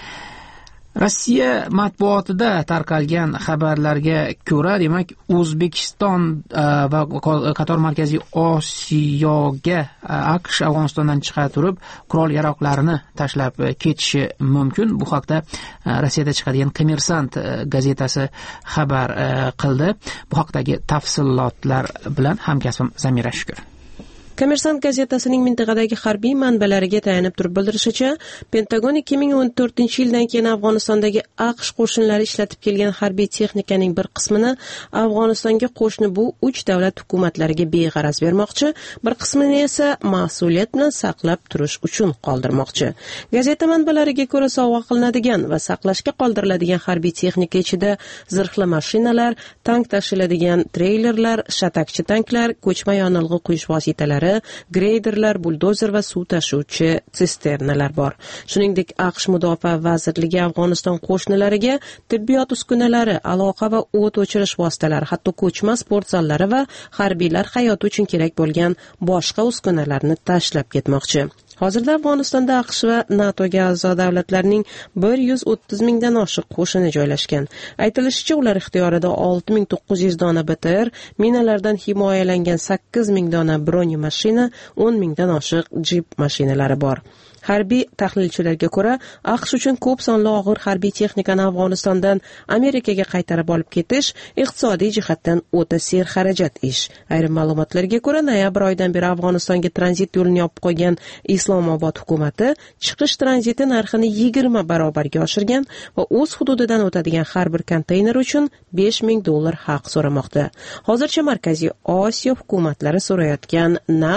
Rossiya matbuotida tarqalgan xabarlarga ko'ra, demak, O'zbekiston va qator Markaziy Osiyoga AQSh Afg'onistondan chiqa turib qurol-yaroqlarini tashlab ketishi mumkin. Bu haqda Rossiyada chiqadigan Kommersant gazetasi xabar qildi. Bu haqdagi tafsilotlar bilan hamkasbim Zamira Shukur. Kommersant gazetasining mintaqadagi harbiy manbalariga tayanib turib bildirishicha, Pentagon 2014-yildan keyin Afg'onistondagi AQSh qo'shinlari ishlatib kelgan harbiy texnikaning bir qismini Afg'onistonga qo'shni bu 3 davlat hukumatlariga beg'araz bermoqchi, bir qismini esa mas'uliyat bilan saqlab turish uchun qoldirmoqchi. Gazeta manbalariga ko'ra, sovg'a qilinadigan va saqlashga qoldiriladigan harbiy texnika ichida zirhli mashinalar, tank tashiladigan treylerlar, shatakchi tanklar, ko'chma yonilg'i quyish vositalari, greyderlar, buldozer va suv tashuvchi sisternalar bor. Shuningdek, AQSh Mudofaa vazirligi Afg'oniston qo'shnilariga tibbiyot uskunalari, aloqa va o't o'chirish vositalari, hatto ko'chma sport zallari va harbiylar hayoti uchun kerak bo'lgan boshqa uskunalarni tashlab ketmoqchi. Hozirda Afg'onistonda AQSh va NATOga a'zo davlatlarning 130 mingdan oshiq qo'shini joylashgan. Aytilishicha, ular ixtiyorida 6900 dona BTR, minalardan himoyalangan 8000 dona bronye mashina, 10 mingdan oshiq jip mashinalari bor. Harbiy tahlilchilarga ko'ra, AQSh uchun ko'p sonli og'ir harbiy texnikani Afg'onistondan Amerikaga qaytarib olib ketish iqtisodiy jihatdan o'ta serxarajat ish. Ayrim ma'lumotlarga ko'ra, noyabr oyidan beri Afg'onistonga tranzit yo'lini yopib qo'ygan Islomobod hukumati chiqish tranziti narxini 20 barobarga oshirgan va o'z hududidan o'tadigan har bir konteyner uchun $5000 haq so'ramoqda. Hozircha Markaziy Osiyo hukumatlari so'rayotgan narx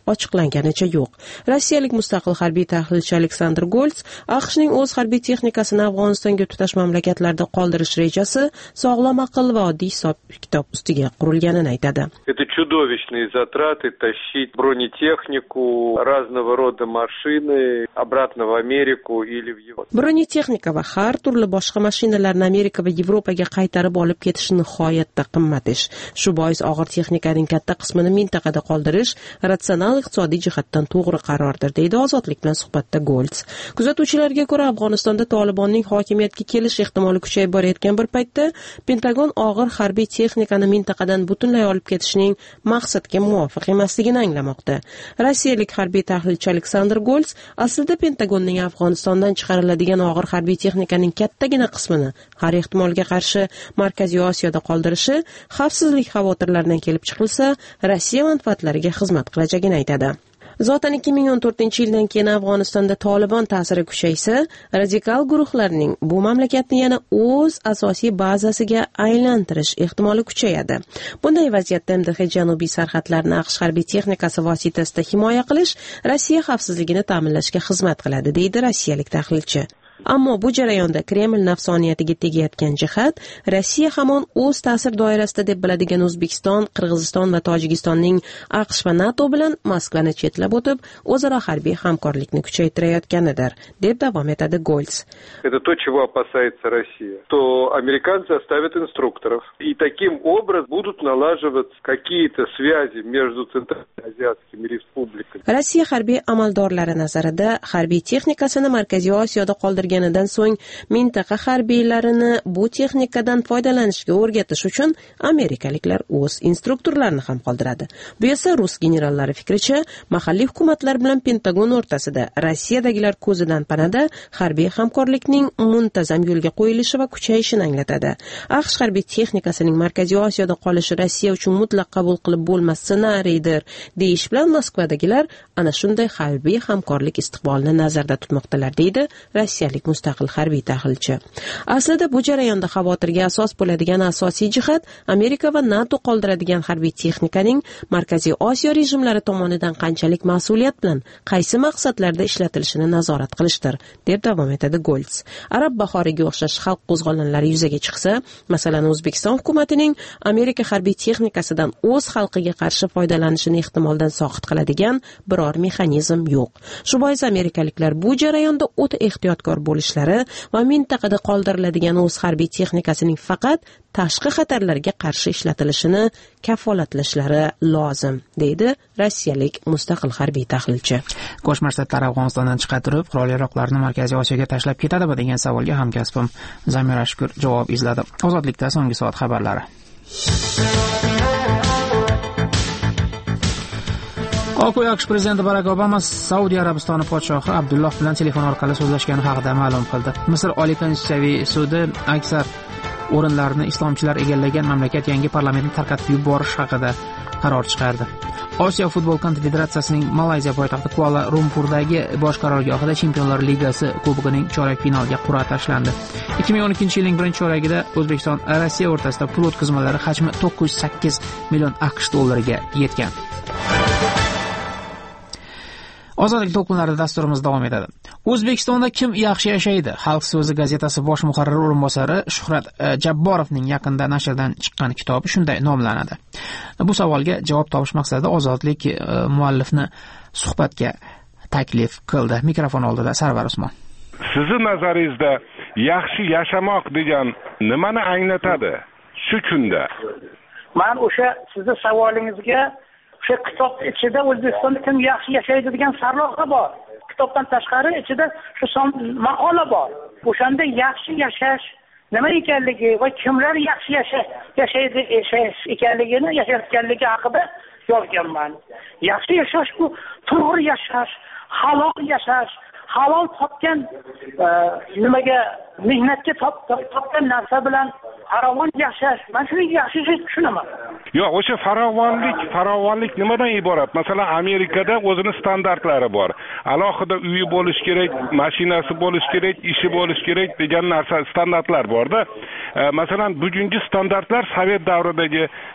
ochiqlanganicha yo'q. Rossiyalik mustaqil harbiy tahlilchi Aleksandr Golts AQShning o'z harbiy texnikasini Afg'onistonga tutash mamlakatlarda qoldirish rejasi sog'lom aql va oddiy hisob-kitob ustiga qurilganini aytadi. Это чудовищные затраты tashить бронетехнику, разного рода машины обратно в Америку или в Европу. Bronetexnika va har turli boshqa mashinalarni Amerika va Yevropaga qaytarib olib ketish nihoyatda qimmat ish. Shu bois og'ir texnikaning katta qismini mintaqada qoldirish ratsional iqtisodiy jihatdan to'g'ri qarordir, deydi Ozodlik bilan suhbatda Golts. Kuzatuvchilarga ko'ra, Afg'onistonda Tolibonning hokimiyatga kelish ehtimoli kuchayib borayotgan bir paytda Pentagon og'ir harbiy texnikani mintaqadan butunlay olib ketishning maqsadga muvofiq emasligini anglamoqda. Rossiyalik harbiy tahlilchi Aleksandr Golts aslida Pentagonning Afg'onistondan chiqariladigan og'ir harbiy texnikaning kattagina qismini har ehtimolga qarshi Markaziy Osiyoda qoldirishi xavfsizlik xavotirlaridan kelib chiqilsa, Rossiya manfaatlariga xizmat qilajagini aytadi. Zotan 2014-yildan keyin Afg'onistonda Tolibon ta'siri kuchaysa, radikal guruhlarning bu mamlakatni yana o'z asosiy bazasiga aylantirish ehtimoli kuchayadi. Bunday vaziyatda MDH janubiy sarhadlarini AQSh harbiy texnikasi vositasida himoya qilish Rossiya xavfsizligini ta'minlashga xizmat qiladi, deydi rossiyalik tahlilchi. Ammo bu jarayonda Kreml nafsoniyatiga tegayotgan jihat Rossiya hamon o'z ta'sir doirasida deb biladigan O'zbekiston, Qirg'iziston va Tojikistonning AQSh va NATO bilan Moskvani chetlab o'tib, o'zaro harbiy hamkorlikni kuchaytirayotganidir, deb davom etadi Golts. Это то, чего опасается Россия. То американцы оставят инструкторов, и таким образом будут налаживаться какие-то связи между центральноазиатскими республиками. Rossiya harbiy amaldorlari nazarida harbiy texnikasini Markaziy Osiyoda qoldirganidan so'ng mintaqa harbiylarini bu texnikadan foydalanishga o'rgatish uchun amerikaliklar o'z instruktorlarini ham qoldiradi. Bu esa rus generallari fikricha mahalliy hukumatlar bilan Pentagon o'rtasida Rossiyadagilar ko'zidan panada harbiy hamkorlikning muntazam yo'lga qo'yilishi va kuchayishini anglatadi. AQSh harbiy texnikasining Markaziy Osiyoda qolishi Rossiya uchun mutlaq qabul qilib bo'lmas ssenariydir deyish bilan Moskvadagilar ana shunday harbiy hamkorlik istiqbolini nazarda tutmoqdalar, deydi rossiyalik mustaqil harbiy tahlilchi. Aslida bu jarayonda xavotirga asos bo'ladigan asosiy jihat Amerika va NATO qoldiradigan harbiy texnikaning Markaziy Osiyo rejimlari tomonidan qanchalik mas'uliyat bilan qaysi maqsadlarda ishlatilishini nazorat qilishdir, deb davom etadi Golts. Arab bahoriga o'xshash xalq qo'zg'olonlari yuzaga chiqsa, masalan O'zbekiston hukumatining Amerika harbiy texnikasidan o'z xalqiga qarshi foydalanishini ehtimoldan soqit qiladigan biror mexanizm yo'q. Shu bois amerikaliklar bu jarayonda o'ta ehtiyotkor bo'lishlari va mintaqada qoldiriladigan o'z harbiy texnikasining faqat tashqi xatarlarga qarshi ishlatilishini kafolatlashlari lozim, deydi rossiyalik mustaqil harbiy tahlilchi. Qo'shma Shtatlar Afg'onistondan chiqa turib, qurol-yarog'larni Markaziy Osiyoga tashlab ketadimi degan savolga hamkasbim Zamira Shukur javob izladi. Ozodlikda so'nggi soat xabarlari. Oq uy AQSh prezidenti Barak Obama Saudiya Arabistoni podshohi Abdulloh bilan telefon orqali so'zlashgani haqida ma'lum qildi. Misr Oliy konstitutsiyaviy sudi aksar o'rinlarni islomchilar egallagan mamlakat yangi parlamentni tarqatib yuborish haqida qaror chiqardi. Osiyo futbol konfederatsiyasining Malayziya poytaxti Kuala Lumpurdagi bosh qarorgohida Chempionlar Ligasi kubogining chorak finaliga qur'a tashlandi. 2012-yilning birinchi choragida O'zbekiston Rossiya o'rtasida pul o'tkazmalari hajmi 908 million AQSh dollariga yetgan. Ozodlik to'lqinlarida dasturimiz davom etadi. O'zbekistonda kim yaxshi yashaydi? Xalq so'zi gazetasi bosh muharrir o'rinbosari Shuhrat Jabborovning yaqinda nashrdan chiqqan kitobi shunday nomlanadi. Bu savolga javob topish maqsadida Ozodlik muallifni suhbatga taklif qildi. Mikrofon oldida Sarvar Usmon. Sizning nazaringizda yaxshi yashamoq degan nimani anglatadi shu kunda? Men o'sha sizning savolingizga o'sha kitob ichida O'zbekistonda kim yaxshi yashaydi degan sarlavha bor. Kitobdan tashqari ichida shu maqola bor. O'shanda yaxshi yashash nima ekanligi va kimlar yaxshi yashaydi ekanligini yashayotganligi haqida yozganman. Yaxshi yashash bu to'g'ri yashash, halol yashash, halol topgan nimaga mehnatga topgan narsa bilan farovon yashash. Men shuni yaxshi tushunaman. Yo'q, o'sha farovonlik nimadan iborat? Masalan, Amerikada o'zini standartlari bor. Alohida uyi bo'lish kerak, mashinasi bo'lish kerak, ishi bo'lish kerak degan narsa standartlar bor-da. Masalan, bugungi standartlar Sovet davridagi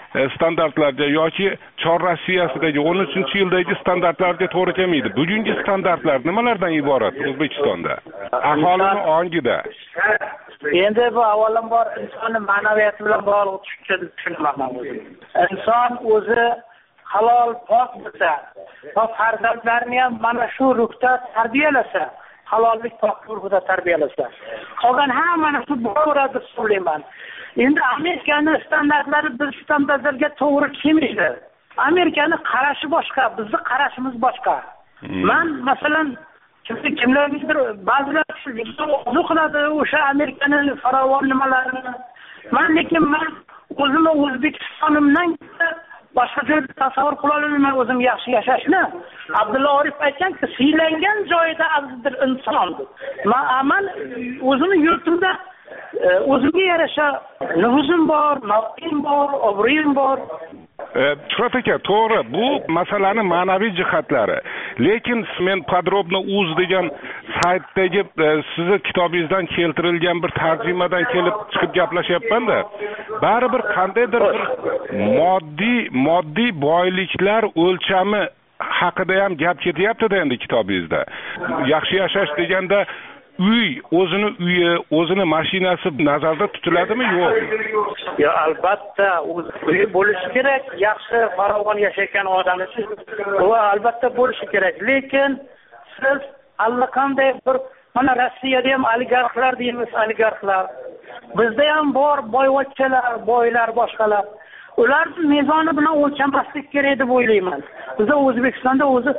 standartlarga yoki Chor Rossiyasidagi 13-yildagi standartlarga to'g'ri kelmaydi. Bugungi standartlar nimalardan iborat O'zbekistonda? Aholini ongida. Endi bu avvalambor insonning ma'naviyati bilan bog'liq tushunaman o'zim. Inson o'zi halol pok bo'lsa, va farzandlarini ham mana shu ruhda tarbiyalasa, halollik pok ruhida tarbiyalasa, qolgan hammani shu bo'laveradi deb o'ylayman. Endi Amerikaning standartlari biz standartlarga to'g'ri kelmaydi. Amerikaning qarashi boshqa, bizning qarashimiz boshqa. Men masalan kimlardir ba'zilar orzu qiladi o'sha Amerikaning farovon nimalarini. Lekin men o'zimni O'zbekistonimdan boshqa joyda tasavvur qila olmayman o'zim yaxshi yashashni. Abdulla Orif aytganki, siylangan joyida azizdir inson. Men o'zimni yurtimda o'zimga yarasha nufuzim bor, mavqeim bor, obro'yim bor. Shuhrat aka, to'g'ri, bu masalaning ma'naviy jihatlari. Lekin men Podrobno.uz degan saytdagi sizni kitobingizdan keltirilgan bir tarjimadan kelib chiqib gaplashyapman-da. Baribir qandaydir bir moddiy boyliklar o'lchami haqida ham gap ketyapti-da endi kitobingizda. Yaxshi yashash deganda uy, o'zini mashinasi nazarda tutiladimi, yo'qmi? Yo, albatta, uy bo'lishi kerak. Yaxshi farovon yashayotgan odam uchun u albatta bo'lishi kerak. Lekin siz allaqanday bir mana Rossiyada ham oligarxlar deymiz, oligarxlar. Bizda ham bor boyvachchalar, boylar, boshqalar. Ularning mezoni bilan o'lchamaslik kerak deb o'ylayman. Biz O'zbekistonda o'zi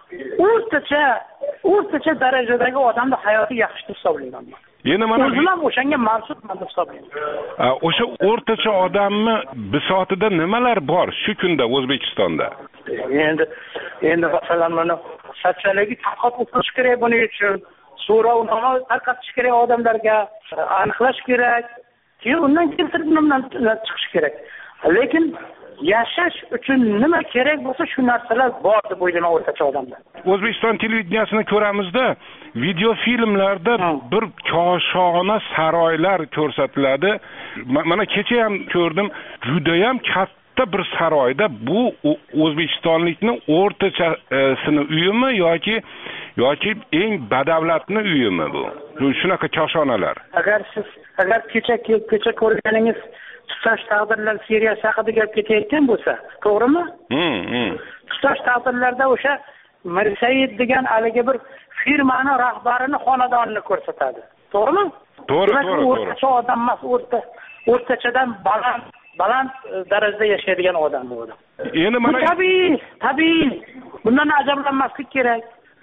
o'rtacha darajadagi odamni hayoti yaxshi deb hisoblayman. Endi mana o'zim ham o'shanga mansubman deb hisoblayman. O'sha o'rtacha odamni bisotida nimalar bor shu kunda O'zbekistonda? Endi masalan mana sotsiologik tadqiqot o'tish kerak buning uchun. So'rovnoma tarqatish kerak odamlarga, aniqlash kerak. Keyin undan keltirib nimdan chiqish kerak. Lekin yashash uchun nima kerak bo'lsa shu narsalar bor deb o'ylayman o'rtacha odamda. O'zbekiston televideniyasini ko'ramizda, video filmlarda bir koshona saroylar ko'rsatiladi. Mana kecha ham ko'rdim, juda ham katta bir saroyda. Bu O'zbekistonlikning o'rtachasini uyimi yoki eng badavlatni uyimi bu? Shunaqa koshonalar. Agar kecha ko'rganingiz Tutash taqdirlar seriyasi haqida gap ketayotgan bo'lsa, to'g'rimi? Tutash taqdirlarda o'sha Mirsaid degan haligi bir firmani rahbarini xonadonini ko'rsatadi. To'g'rimi? To'g'ri. O'rtacha odam emas, o'rtachadan baland darajada yashaydigan odam bu odam. Endi mana tabiiy. Bundan ajablanmaslik kerak.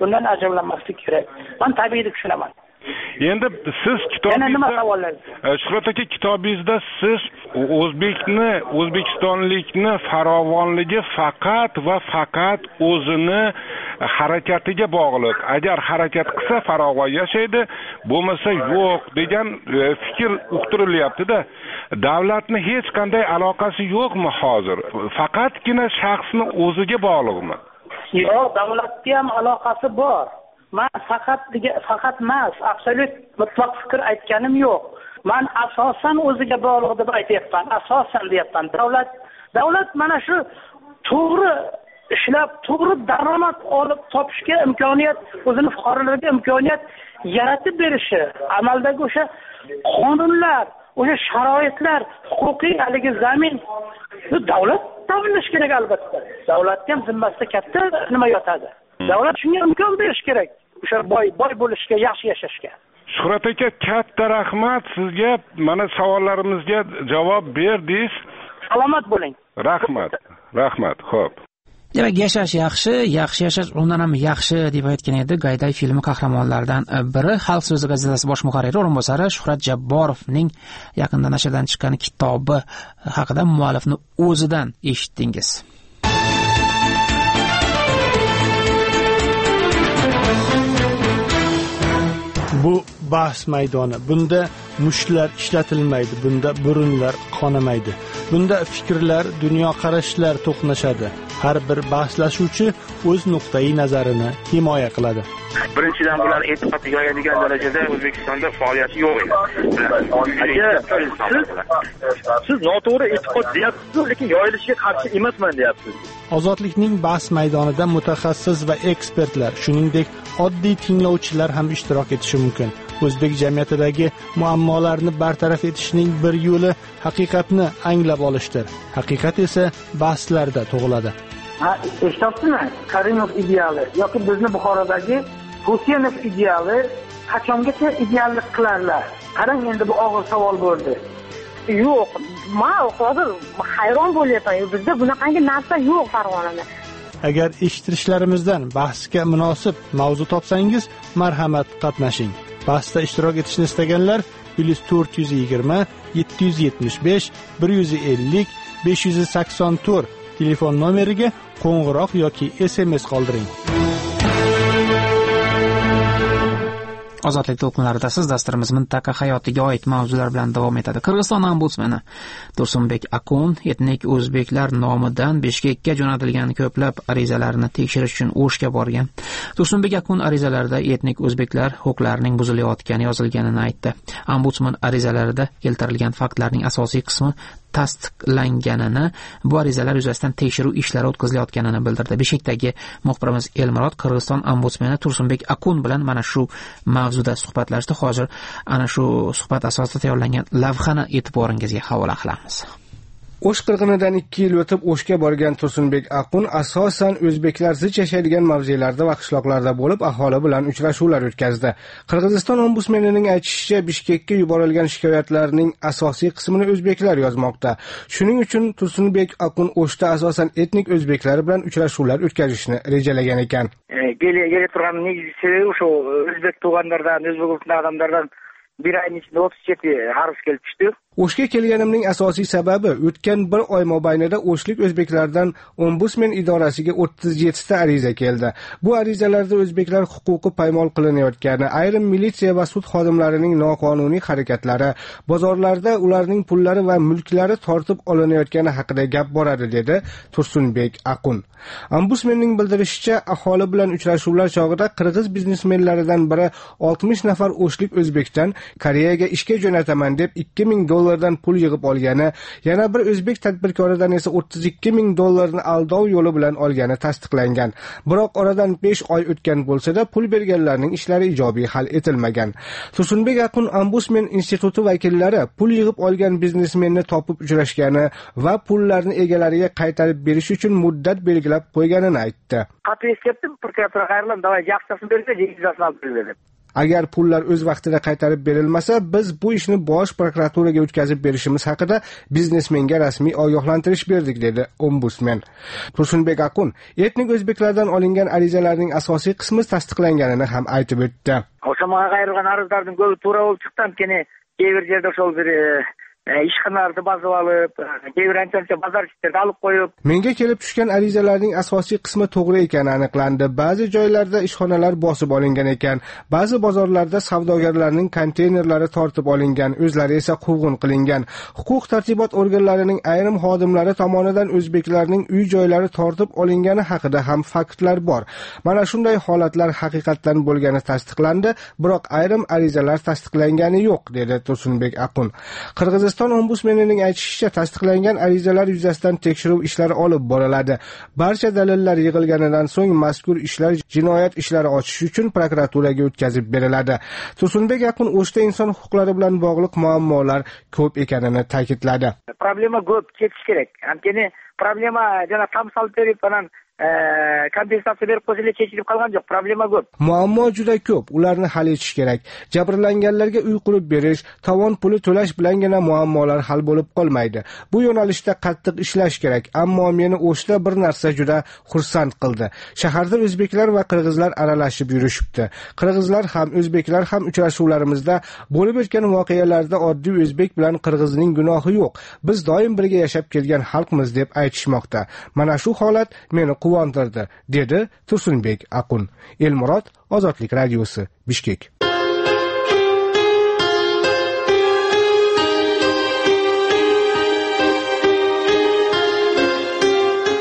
Men tabiiy deb tushunaman. Endi siz kitobingizda, Shuhrat aka, kitobingizda siz O'zbekistonlikni farovonligi faqat o'zini harakatiga bog'liq. Agar harakat qilsa farovon yashaydi, bo'lmasa yo'q degan fikr uqtirilyapti-da. Davlatning hech qanday aloqasi yo'qmi hozir? Faqatgina shaxsning o'ziga bog'liqmi? Yo'q, davlatga ham aloqasi bor. Men faqat emas, absolut mutlaq fikr aytganim yo'q. Men asosan o'ziga bog'liq deb aytayapman. Asosan deyapman. Davlat mana shu to'g'ri ishlab, to'g'ri daromad olib topishga imkoniyat, o'zini fuqarolarga imkoniyat yaratib berishi, amaldagi o'sha qonunlar, o'sha sharoitlar, huquqiy haligi zamin davlat ta'minlash kerak albatta. Davlatga ham zimmasida katta nima yotadi. Davlat shunga imkon berish kerak. O'sha boy bo'lishga, yaxshi yashashga. Shuhrat aka, katta rahmat sizga. Mana savollarimizga javob berdingiz. Salomat bo'ling. Rahmat. Xo'p. Demak, yashash yaxshi yashash undan ham yaxshi deb aytgan edi Gayday filmi qahramonlaridan biri. Xalq so'zi gazetasi bosh muharriri o'rinbosari Shuhrat Jabborovning yaqinda nashrdan chiqqan kitobi haqida muallifni o'zidan eshitdingiz. Bu bahs maydoni. Bunda mushlar ishlatilmaydi, bunda burunlar qonamaydi. Bunda fikrlar, dunyoqarashlar to'qnashadi. Har bir bahslashuvchi o'z nuqtai nazarini himoya qiladi. Birinchidan bular e'tiqodni yoyadigan darajada O'zbekistonda faoliyati yo'q edi. Siz noto'g'ri e'tiqod deyapsiz, lekin yoyilishiga qarshi emasman deyapsiz. Ozodlikning bahs maydonida mutaxassis va ekspertlar, shuningdek oddiy tinglovchilar ham ishtirok etishi mumkin. O'zbek jamiyatidagi muammolarni bartaraf etishning bir yo'li haqiqatni anglab olishdir. Haqiqat esa bahslarda tug'iladi. Eshityapsizmi? Karimov ideali yoki bizni Buxorodagi Husenov ideali qachongacha ideallik qilarlar? Qarang, endi bu og'ir savol bo'ldi. Yo'q, men hozir hayron bo'lyapman. Bizda bunaqangi narsa yo'q Farg'onada. Agar eshittirishlarimizdan bahsga munosib mavzu topsangiz, marhamat qatnashing. Bahsda ishtirok etishni istaganlar +420 775 150 584 telefon nomeriga qo'ng'iroq yoki SMS qoldiring. Ozodlik to'lqinlarida siz dasturimiz mintaqa hayotiga oid mavzular bilan davom etadi. Qirg'iziston ombudsmani Tursunbek Akun etnik o'zbeklar nomidan Bishkekka jo'natilgan ko'plab arizalarni tekshirish uchun O'shga borgan. Tursunbek Akun arizalarida etnik o'zbeklar huquqlarining buzilayotgani yozilganini aytdi. Ombudsman arizalarida keltirilgan faktlarning asosiy qismi tasdiqlanganini, bu arizalar yuzasidan tekshiruv ishlari o'tkazilayotganini bildirdi. Bishkekdagi muxbirimiz Elmurod Qirg'iziston ombudsmani Tursunbek Akun bilan mana shu mavzuda suhbatlashdi. Hozir ana shu suhbat asosida tayyorlangan lavhani e'tiboringizga havola qilamiz. O'sh qirg'inidan 2 yil o'tib O'shga borgan Tursunbek Akun asosan o'zbeklar zich yashaydigan mavzelarda va qishloqlarda bo'lib, aholi bilan uchrashuvlar o'tkazdi. Qirg'iziston ombudsmanining aytishicha, Bishkekka yuborilgan shikoyatlarning asosiy qismini o'zbeklar yozmoqda. Shuning uchun Tursunbek Akun O'shda asosan etnik o'zbeklar bilan uchrashuvlar o'tkazishni rejalagan ekan. Gele turgan negizisi o'sha o'zbek tug'anlardan, o'zbek odamlardan bir ayning ichida 37 arz kelib tushdi. O'shga kelganimning asosiy sababi o'tgan bir oy mobaynida o'shlik o'zbeklardan ombudsman idorasiga 37 ta ariza keldi. Bu arizalarda o'zbeklar huquqi paymol qilinayotgani, ayrim militsiya va sud xodimlarining noqonuniy harakatlari, bozorlarda ularning pullari va mulklari tortib olinayotgani haqida gap boradi, dedi Tursunbek Akun. Ombudsmanning bildirishicha, aholi bilan uchrashuvlar chog'ida qirg'iz biznesmenlaridan biri 60 nafar o'shlik o'zbekdan Koreyaga ishga jo'nataman deb $2000 pul yig'ib olgani, yana bir o'zbek tadbirkoridan esa $32,000 aldov yo'li bilan olgani tasdiqlangan. Biroq oradan 5 oy o'tgan bo'lsa-da, pul berganlarning ishlari ijobiy hal etilmagan. Tursunbek Akun ombudsman instituti vakillari pul yig'ib olgan biznesmenni topib uchrashgani va pullarni egalariga qaytarib berish uchun muddat belgilab qo'yganini aytdi. Qat'iy eskirtdim, prokuratura qayrilib, davay yaxshisin bersa, jazosini olib beradi. Agar pullar o'z vaqtida qaytarib berilmasa, biz bu ishni bosh prokuraturaga o'tkazib berishimiz haqida biznesmenga rasmiy ogohlantirish berdik, dedi ombudsman. Tursunbek Akun etnik o'zbeklardan olingan arizalarning asosiy qismi tasdiqlanganini ham aytib o'tdi. O'sha menga qayrilgan arzlarning ko'pi to'g'ri bo'lib chiqqan, kene keyin yerda o'sha bir ishxonalarni bosib olib, keyin ancha bozorchilarni olib qo'yib. Menga kelib tushgan arizalarning asosiy qismi to'g'ri ekani aniqlandi. Ba'zi joylarda ishxonalar bosib olingan ekan, ba'zi bozorlarda savdogarlarning konteynerlari tortib olingan, o'zlari esa quvg'in qilingan. Huquq tartibot organlarining ayrim xodimlari tomonidan o'zbeklarning uy joylari tortib olingani haqida ham faktlar bor. Mana shunday holatlar haqiqatdan bo'lgani tasdiqlandi, biroq ayrim arizalar tasdiqlangani yo'q, dedi Tursunbek Akun. Qirg'iziston ombudsmanining aytishicha, tasdiqlangan arizalar yuzasidan tekshiruv ishlari olib boriladi. Barcha dalillar yig'ilganidan so'ng mazkur ishlar jinoyat ishlari ochish uchun prokuraturaga o'tkazib beriladi. Tursunbek Akun O'shda inson huquqlari bilan bog'liq muammolar ko'p ekanini ta'kidladi. Problema ko'p, ketish kerak. Hamkini problema jana tam solib berib falan kompensatsiya berib qo'ysa chechilib qolgan yo'q, problema ko'p. Muammo juda ko'p, ularni hal etish kerak. Jabrlanganlarga uy qurib berish, tovon puli to'lash bilangina muammolar hal bo'lib qolmaydi. Bu yo'nalishda qattiq ishlash kerak, ammo meni O'shda bir narsa juda xursand qildi. Shaharda o'zbeklar va qirg'izlar aralashib yurishibdi. Qirg'izlar ham, o'zbeklar ham uchrashuvlarimizda bo'lib o'tgan voqealarda oddiy o'zbek bilan qirg'izning gunohi yo'q. Biz doim birga yashab kelgan xalqmiz deb aytishmoqda. Mana shu holat meni quvontirdi, dedi Tursunbek Akun. Elmurod, Ozodlik radiosi, Bishkek.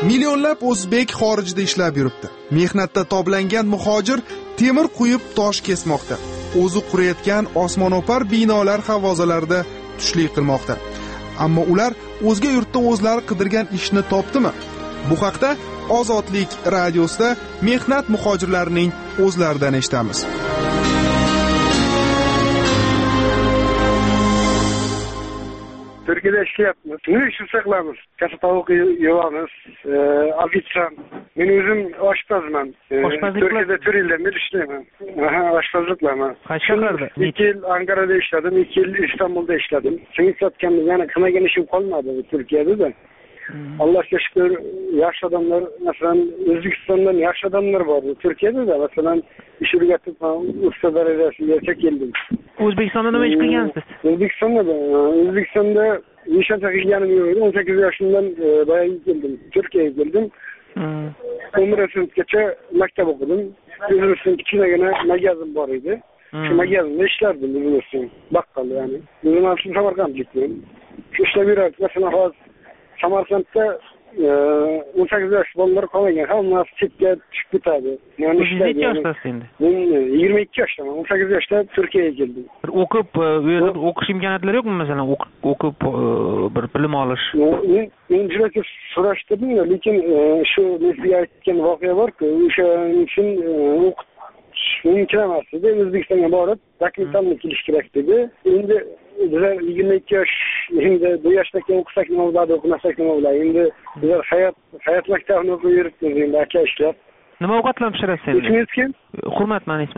Millionlab o'zbek xorijda ishlab yuribdi. Mehnatda toblangan muhojir temir quyib tosh kesmoqda. O'zi qurayotgan osmono'par binolar havozalarida tushlik qilmoqda. Ammo ular o'zga yurtda o'zlari qidirgan ishni topdimi? Bu haqda Ozodlik radiosida mehnat muhojirlarining o'zlaridan eshitamiz. Turkiyada ishlayapmiz. Nima ish qilamiz? Kasa tovuq yeyamiz, ofitsiant. Men o'zim oshpazman. Turkiyada 4 yildan beri ishlayman. Oshpazlik qilaman. Qaysi shaharda? 2 yil Ankarada ishladim, 2 yil Istanbulda ishladim. Singil sotganmiz, yana qilmagan ishim qolmadi Turkiyada. Allohga shukr, yaxshi odamlar, masalan, O'zbekistondan yaxshi odamlar bor. Turkiyada masalan, ish o'rgatib, usta darajasigacha keldim. O'zbekistonda nima ish qilgansiz? O'zbekistonda nishoncha qilganim yo'q. 18 yoshimdan boyaga keldim. Turkiyaga keldim. 11 sinfgacha maktab o'qidim. O'zimizning kichkinagina magazin bor edi. Shu magazinda ishlardim o'zim. Baqqal ya'ni. O'zim asli Samarqandlikman. Shu ishlab yurardim. Masalan, hozir Samarqandda 18 yosh bolalar qolmagan, hammasi chetga tushib ketadi. Yani necha yoshdasiz endi? Men 22 yoshdaman. 18 yoshda Turkiyaga keldim. O'qib, u yerda o'qish imkoniyatlari yo'qmi, masalan, o'qib bir bilim olish? Men juda ko'p so'rashdim, lekin shu sizga aytgan voqea bor-ku, o'shaning uchun o'qish mumkin emas edi. O'zbekistonga borib, dokumentamni kelish kerak dedi. Endi bizlar 22 yosh, endi bu yoshda o'qisak nima bo'ladi, o'qimasak nima bo'ladi? Endi bizlar hayot maktabini o'qib yuribmiz, endi aka ishlab. Nima ovqatlar pishirasiz endi? Ismingiz kim? Hurmat, meni ismim.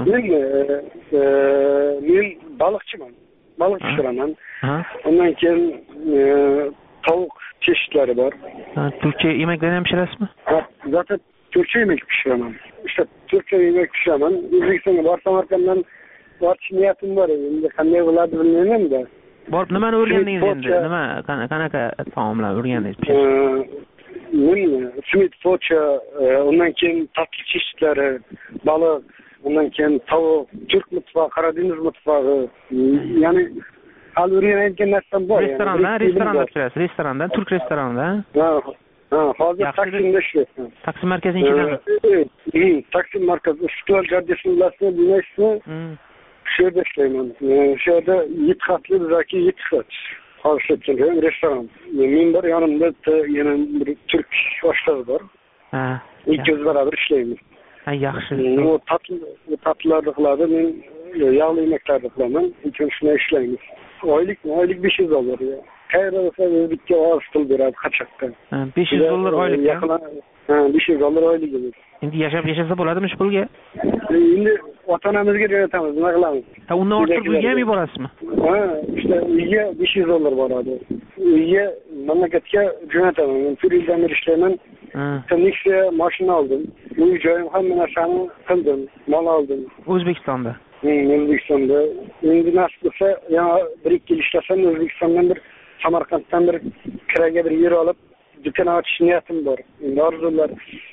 Men baliqchiman. Baliq pishiraman. Undan keyin tovuq cheşitlari bor. Turkcha yemeklarni ham pishirasizmi? Ha, zaten Turkcha yemek pishiraman. İşte Turkcha yemek pishiraman. O'zbekistonga bor Samarqanddan borchish niyatim bor endi. Qanday bo'ladi bilmayman-da. Borib nimani o'rgandingiz endi? Nima qanaqa taomlar o'rgandingiz? Men simit, pocha, undan keyin tatlı çeşitlari, baliq, undan keyin tovuq, Türk mutfağı, Karadeniz mutfağı, yani hal o'rganayotgan narsam bor. Restoranda pishirasiz, restoranda, Turk restoranida. Hozir Taksimda ishlayapman. Taksim markazining ichidami? Taksim markazi, Istiqlol gardesini bilasizmi, bilmaysizmi? Shu yerda ishlayman. Shu yerda 7 xatli bizaki 7 xat. Hozircha restoran. Men bor, yonimda yana bir Türk oshpaz bor. Ikko'miz barabar ishlaymiz. Yaxshi. U tatlılarni qiladi, men yog'li yemeklarni qilaman. Ikko'miz shuni ishlaymiz. Oylik $500 ya. Qayerda bo'lsa o'zbekka ovoz qilib beradi qachaqqa. $500 oylik. $500 oyligimiz. Endi yashasa bo'ladimi shu pulga? Endi ota-onamizga jo'natamiz, nima qilamiz? Undan ortiq uyga ham yuborasizmi? İşte uyga $500 boradi. Uyga mamlakatga jo'nataman. Men 4 yildan beri ishlayman. Nexia mashina oldim. Uy joyim hamma narsani qildim, mol oldim. O'zbekistonda. O'zbekistonda. Endi nasib bo'lsa, yana 1-2 yil ishlasam, O'zbekistondan bir Samarqanddan bir kiraga bir yer olib, dükkan ochish niyatim bor. Endi orzular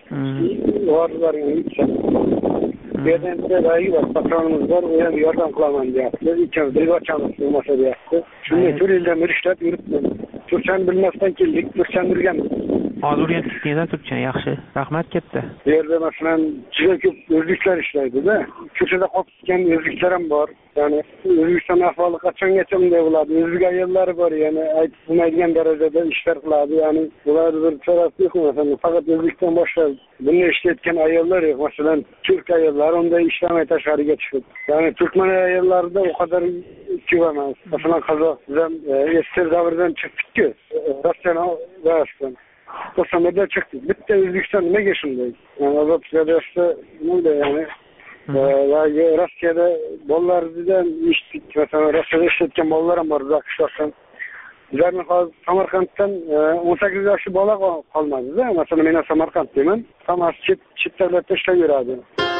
yetsa. Bu yerda endi rayi bor, patronimiz bor, u ham yordam qilaman deyapti. Ikkomiz birga ochamiz, bo'lmasa deyapti. Shunday 4 yildan beri ishlab yuribman. Turkchani bilmasdan keldik, turkchani o'rgandik. Hozir o'rganib ketdingiz turkchani, yaxshi. Rahmat katta. Bu yerda masalan juda ko'p o'zbeklar ishlaydi-da. Ko'chada qolib ketgan o'zbeklar ham bor. Ya'ni O'zbekiston ahvoli qachongacha bunday bo'ladi? O'zbek ayollari bor, ya'ni aytib bo'lmaydigan darajada ishlar qiladi. Ya'ni ular bir taraf yo'q, masalan, faqat O'zbekiston boshqa bunday ishlayotgan ayollar yo'q. Masalan, turk ayollari unday ishlamay tashqariga chiqib. Ya'ni turkman ayollarida u qadar ko'p emas. Masalan, Qozog'iston eski davrdan chiqdik-ku. Rossiyadan Ko'rsamada chiqdik. Bitta O'zbekiston nimaga shunday? Ozodlikda nima ya'ni Rossiyada bolalardan eshitdik. Masalan, Rossiyada ishlayotgan bolalar ham bor, qishloqdan. Bizlarning hozir Samarqanddan 18 yoshli bola qolmadi-da. Masalan, men Samarqanddayman. Hammasi chet davlatda ishlab yuradi.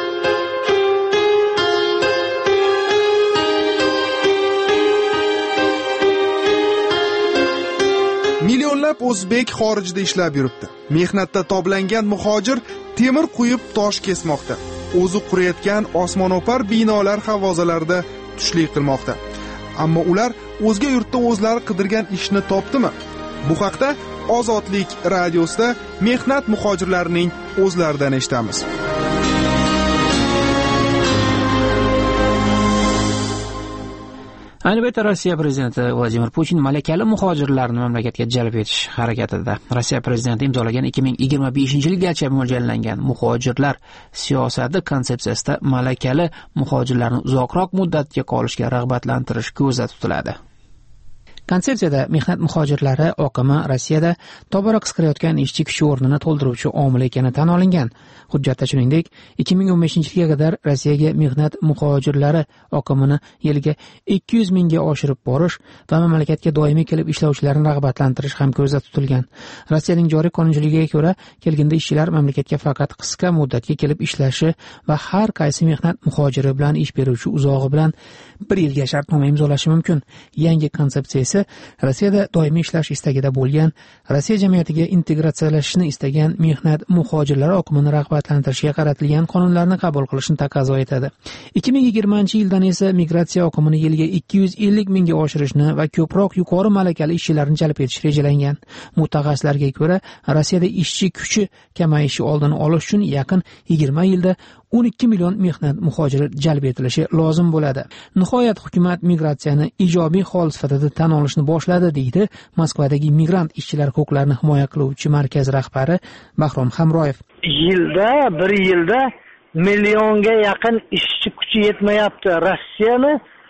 Millionlab o'zbek xorijda ishlab yuribdi. Mehnatda toblangan muhojir temir quyib tosh kesmoqda. O'zi qurayotgan osmono'par binolar havozalarida tushlik qilmoqda. Ammo ular o'zga yurtda o'zlari qidirgan ishni topdimi? Bu haqda Ozodlik radiosida mehnat muhojirlarining o'zlaridan eshitamiz. Ayni paytda Rossiya prezidenti Vladimir Putin malakali muhojirlarni mamlakatga jalb etish harakatida. Rossiya prezidenti imzolagan 2025-yilgacha mo'ljallangan muhojirlar siyosati konsepsiyasida malakali muhojirlarni uzoqroq muddatga qolishga rag'batlantirish ko'zda tutiladi. Konsepsiyada mehnat muhojirlari oqimi Rossiyada tobora qisqarayotgan ishchi kuchi o'rnini to'ldiruvchi omil ekani tan olingan. Hujjatda shuningdek, 2015-yilga qadar Rossiyaga mehnat muhojirlari oqimini yiliga 200 mingga oshirib borish va mamlakatga doimiy kelib ishlovchilarni rag'batlantirish ham ko'zda tutilgan. Rossiyaning joriy qonunchiligiga ko'ra, kelganda ishchilar mamlakatga faqat qisqa muddatga kelib ishlashi va har qaysi mehnat muhojiri bilan ish beruvchi uzog'i bilan 1 yilga shartnoma imzolashi mumkin. Yangi konsepsiya esa Rossiyada doimiy ishlash istagida bo'lgan, Rossiya jamiyatiga integratsiyalashishni istagan mehnat muhojirlari oqimini rag'batlantirishga qaratilgan qonunlarni qabul qilishni taqozo etadi. 2020-yildan esa migratsiya oqimini yiliga 250 mingga oshirishni va ko'proq yuqori malakali ishchilarni jalb etish rejalangan. Mutaxassislarga ko'ra, Rossiyada ishchi kuchi kamayishi oldini olish uchun yaqin 20 yilda 12 million mehnat muhojiri jalb etilishi lozim bo'ladi. Nihoyat hukumat migratsiyani ijobiy hol sifatida tan olishni boshladi, deydi Moskvadagi migrant ishchilar huquqlarini himoya qiluvchi markaz rahbari Bahrom Hamroyev. Bir yilda millionga yaqin ishchi kuchi yetmayapti. Rossiyani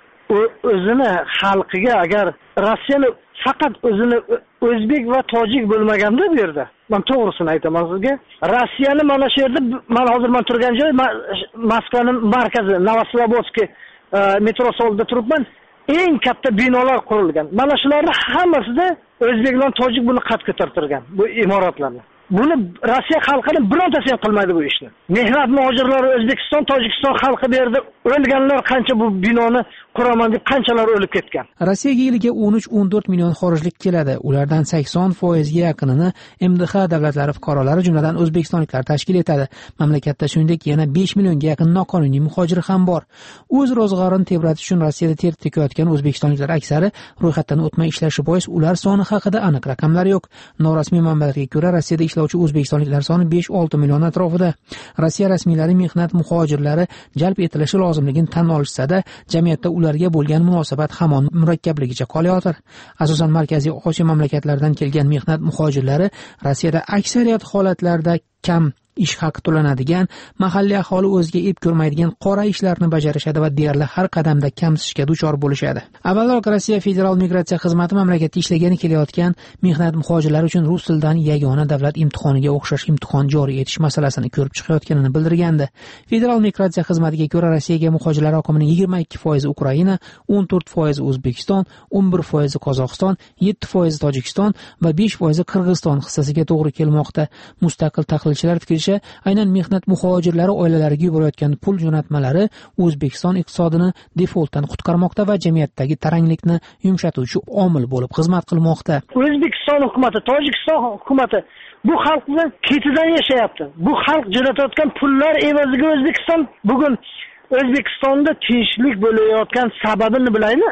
o'zini xalqiga, agar Rossiyani faqat o'zini o'zbek va tojik bo'lmaganda bu yerda, men to'g'risini aytaman sizga, Rossiyani mana shu yerda, men hozir turgan joy Moskvaning markazi, Novoslobodskiy metrosi oldida turibman. Eng katta binolar qurilgan. Mana shularni hammasida o'zbek bilan tojik buni qad ko'tartirgan, bu imoratlarni. Buni Rossiya xalqini birontasi ham qilmaydi bu ishni. Mehnat muhojirlari O'zbekiston, Tojikiston xalqi bu yerda o'lganlar qancha, bu binoni quraman deb qanchalar o'lib ketgan. Rossiyaga yiliga 13-14 million xorijlik keladi. Ulardan 80% ga yaqinini MDH davlatlari fuqarolari, jumladan o'zbekistonliklar tashkil etadi. Mamlakatda shuningdek yana 5 millionga yaqin noqonuniy muhojir ham bor. O'z ro'zg'orini tebratish uchun Rossiyada ter to'kayotgan o'zbekistonliklar aksari ro'yxatdan o'tmay ishlashi bois ular soni haqida aniq raqamlar yo'q. Norasmiy manbalarga ko'ra, Rossiyada ishlovchi o'zbekistonliklar soni 5-6 million atrofida. Rossiya rasmiylari mehnat muhojirlari jalb etilishi lozimligini tan olishsa-da, jamiyatda ularga bo'lgan munosabat hamon murakkabligicha qolayotir. Asosan Markaziy Osiyo mamlakatlaridan kelgan mehnat muhojirlari Rossiyada aksariyat holatlarda kam ish haqi to'lanadigan, mahalliy aholi o'ziga ep ko'rmaydigan qora ishlarni bajarishadi va deyarli har qadamda kamsishga duchor bo'lishadi. Avvalroq Rossiya Federal migratsiya xizmati mamlakatda ishlagani kelayotgan mehnat muhojirlari uchun rus tilidan yagona davlat imtihoniga o'xshash imtihon joriy etish masalasini ko'rib chiqayotganini bildirgandi. Federal migratsiya xizmatiga ko'ra, Rossiyaga muhojirlar oqimining 22% Ukraina, 14% O'zbekiston, 11% Qozog'iston, 7% Tojikiston va 5% Qirg'iziston hissasiga to'g'ri kelmoqda. Mustaqil tahlilchilar fikricha, aynan mehnat muhojirlari oilalariga yuborayotgan pul jo'natmalari O'zbekiston iqtisodini defoltdan qutqarmoqda va jamiyatdagi taranglikni yumshatuvchi omil bo'lib xizmat qilmoqda. O'zbekiston hukumati, Tojikiston hukumati bu xalqni ketidan yashayapti. Bu xalq jo'natayotgan pullar evaziga O'zbekiston bugun O'zbekistonda tinchlik bo'layotgan sababini bilaymi?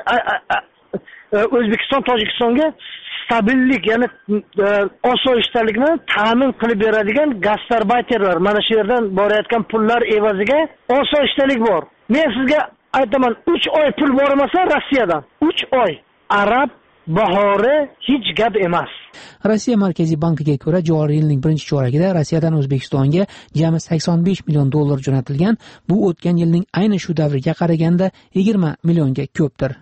O'zbekiston Tojikistonga stabillik, ya'ni osoyishtalikni ta'min qilib beradigan gastarbayterlar, mana shu yerdan borayotgan pullar evaziga osoyishtalik bor. Men sizga aytaman, 3 oy pul bormasa Rossiyadan, 3 oy arab bahori hech gap emas. Rossiya Markaziy bankiga ko'ra, joriy yilning birinchi choragida Rossiyadan O'zbekistonga jami 85 million dollar jo'natilgan. Bu o'tgan yilning ayni shu davriga qaraganda 20 millionga ko'pdir.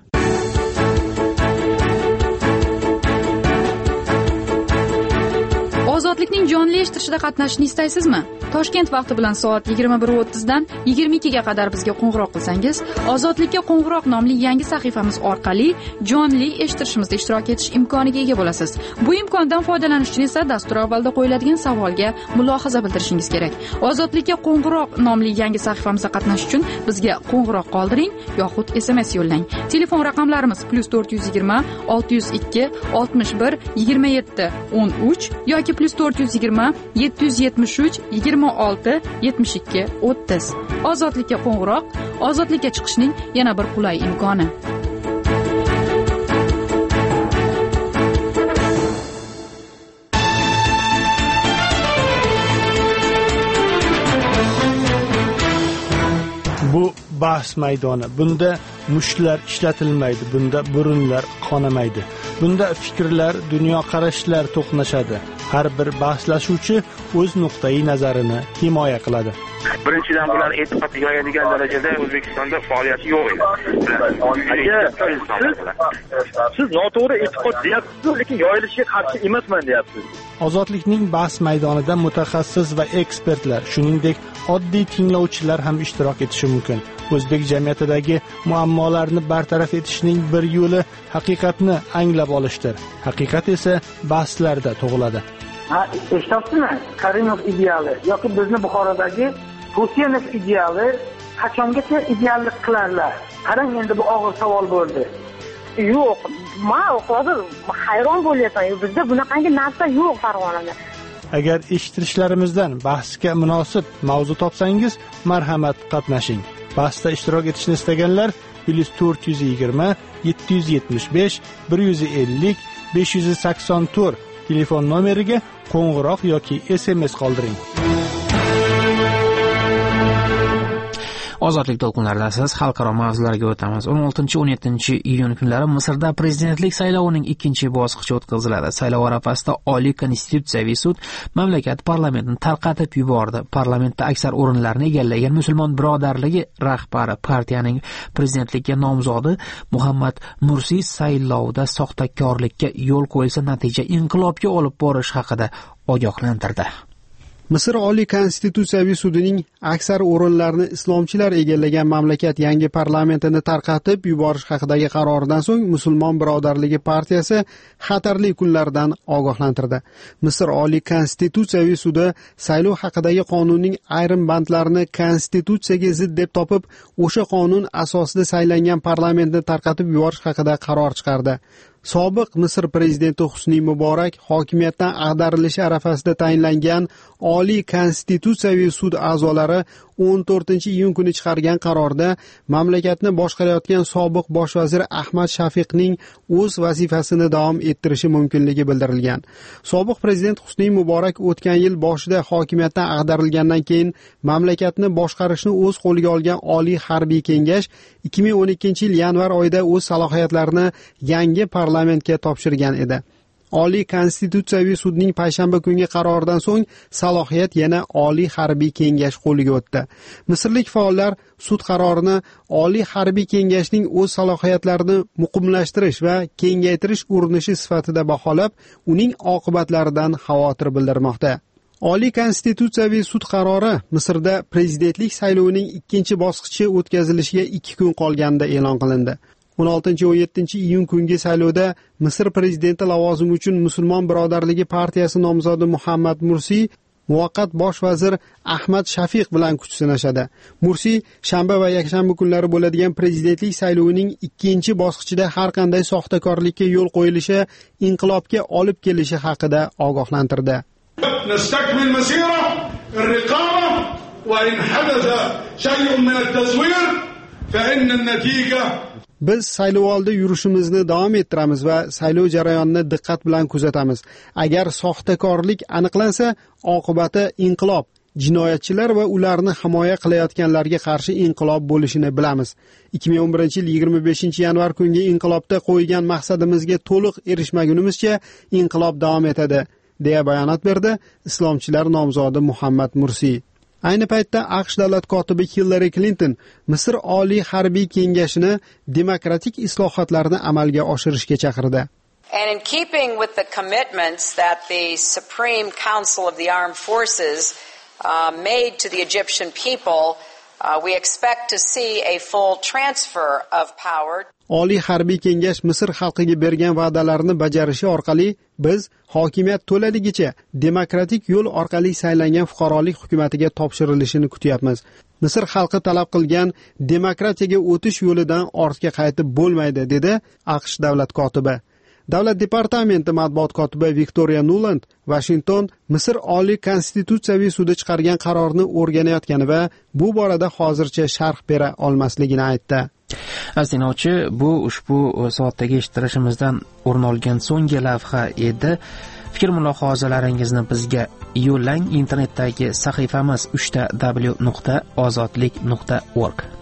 Ozodlikning jonli eshittirishida qatnashishni istaysizmi? Toshkent vaqti bilan soat 21:30 dan 22 ga qadar bizga qo'ng'iroq qilsangiz, Ozodlikka qo'ng'iroq nomli yangi sahifamiz orqali jonli eshittirishimizda ishtirok etish imkoniga ega bo'lasiz. Bu imkondan foydalanish uchun esa dastur avvalida qo'yiladigan savolga mulohaza bildirishingiz kerak. Ozodlikka qo'ng'iroq nomli yangi sahifamizda qatnashish uchun bizga qo'ng'iroq qoldiring yoxud SMS yo'llang. Telefon raqamlarimiz +420 602 61 27 13 yoki +420 773 26 72 30. Ozodlikka qo'ng'iroq, ozodlikka chiqishning yana bir qulay imkoni. Bu bahs maydoni. Bunda mushlar ishlatilmaydi, bunda burunlar qonamaydi. Bunda fikrlar, dunyoqarashlar to'qnashadi. Har bir bahslashuvchi o'z nuqtai nazarini himoya qiladi. Birinchidan bular e'tiqod yoyadigan darajada O'zbekistonda faoliyati yo'q edi. Siz noto'g'ri e'tiqod deyapsiz, lekin yoyilishiga qarshi emasman deyapsiz. Ozodlikning bahs maydonida mutaxassis va ekspertlar, shuningdek oddiy tinglovchilar ham ishtirok etishi mumkin. O'zbek jamiyatidagi muammolarni bartaraf etishning bir yo'li haqiqatni anglab olishdir. Haqiqat esa bahslarda tug'iladi. Eshityapsizmi? Karimov ideali yoki bizni Buxorodagi Putinov ideali qachongacha ideallik qilarlar? Qarang, endi bu og'ir savol bo'ldi. Yo'q, men hozir hayron bo'lyapman. Bizda bunaqangi narsa yo'q Farg'onada. Agar eshittirishlarimizdan bahsga munosib mavzu topsangiz, marhamat qatnashing. Bahsda ishtirok etishni istaganlar +420 775 150 584 telefon nomeriga qo'ng'iroq yoki SMS qoldiring. Ozodlik to'lqinlaridasiz. Xalqaro mavzularga o'tamiz. 16-17 iyun kunlari Misrda prezidentlik saylovining ikkinchi bosqichi o'tkaziladi. Saylov arafasida Oliy konstitutsiyaviy sud mamlakat parlamentini tarqatib yubordi. Parlamentda aksar o'rinlarni egallagan Musulmon birodarligi rahbari partiyaning prezidentlikka nomzodi Muhammad Mursi saylovda soxtakorlikka yo'l qo'yilsa natija inqilobga olib borish haqida ogohlantirdi. Misr Oliy konstitutsiyaviy sudining aksar o'rinlarni islomchilar egallagan mamlakat yangi parlamentini tarqatib yuborish haqidagi qaroridan so'ng Musulmon birodarligi partiyasi xatarli kunlardan ogohlantirdi. Misr Oliy konstitutsiyaviy sudi saylov haqidagi qonunning ayrim bandlarini konstitutsiyaga zid deb topib, o'sha qonun asosida saylangan parlamentni tarqatib yuborish haqida qaror chiqardi. Sobiq Misr prezidenti Husni Muborak hokimiyatdan ag'darilishi arafasida tayinlangan Oliy konstitutsiyaviy sud a'zolari 14-iyun kuni chiqargan qarorda mamlakatni boshqarayotgan sobiq bosh vazir Ahmad Shafiqning o'z vazifasini davom ettirishi mumkinligi bildirilgan. Sobiq prezident Husni Muborak o'tgan yil boshida hokimiyatdan ag'darilgandan keyin mamlakatni boshqarishni o'z qo'liga olgan Oliy harbiy kengash 2012-yil yanvar oyida o'z salohiyatlarini yangi parlamentga topshirgan edi. Oliy konstitutsiyaviy sudning payshanba kungi qaroridan so'ng salohiyat yana Oliy harbiy kengash qo'liga o'tdi. Misrlik faollar sud qarorini Oliy harbiy kengashning o'z salohiyatlarini muqimlashtirish va kengaytirish urinishi sifatida baholab, uning oqibatlaridan xavotir bildirmoqda. Oliy konstitutsiyaviy sud qarori Misrda prezidentlik saylovining ikkinchi bosqichi o'tkazilishiga 2 kun qolganida e'lon qilindi. 16-17 iyun kungi saylovda Misr prezidenti lavozimi uchun Musulmon birodarligi partiyasi nomzodi Muhammad Mursi muvaqqat bosh vazir Ahmad Shafiq bilan kuch sinashadi. Mursi shanba va yakshanba kunlari bo'ladigan prezidentlik saylovining ikkinchi bosqichida har qanday soxtakorlikka yo'l qo'yilishi inqilobga olib kelishi haqida ogohlantirdi. نستكمل مسيرة الرقابة وإن حدث شيء من التزوير فإن النتيجة Biz saylovoldi yurishimizni davom ettiramiz va saylov jarayonini diqqat bilan kuzatamiz. Agar soxtakorlik aniqlansa, oqibati inqilob, jinoyatchilar va ularni himoya qilayotganlarga qarshi inqilob bo'lishini bilamiz. 2011-yil 25-yanvar kungi inqilobda qo'ygan maqsadimizga to'liq erishmagunimizcha inqilob davom etadi, deya bayonot berdi islomchilar nomzodi Muhammad Mursi. Ayni paytda AQSh davlat kotibi Hillary Clinton Misr Oliy harbiy kengashini demokratik islohotlarni amalga oshirishga chaqirdi. And in keeping with the commitments that the Supreme Council of the Armed Forces made to the Egyptian people, we expect to see a full transfer of power. Oliy harbiy kengash Misr xalqiga bergan va'dalarni bajarishi orqali biz hokimiyat to'laligicha demokratik yo'l orqali saylangan fuqarolik hukumatiga topshirilishini kutyapmiz. Misr xalqi talab qilgan demokratiyaga o'tish yo'lidan ortga qaytib bo'lmaydi, dedi AQSh davlat kotibi. Davlat departamenti matbuot kotibi Victoria Nuland Washington Misr Oliy konstitutsiyaviy sudi chiqargan qarorni o'rganayotgani va bu borada hozircha sharh bera olmasligini aytdi. Aslinovchi, bu ushbu soatdagi eshittirishimizdan o'rin olgan so'nggi lavha edi. Fikr mulohazalaringizni bizga yo'llang. Internetdagi sahifamiz 3w.ozodlik.org.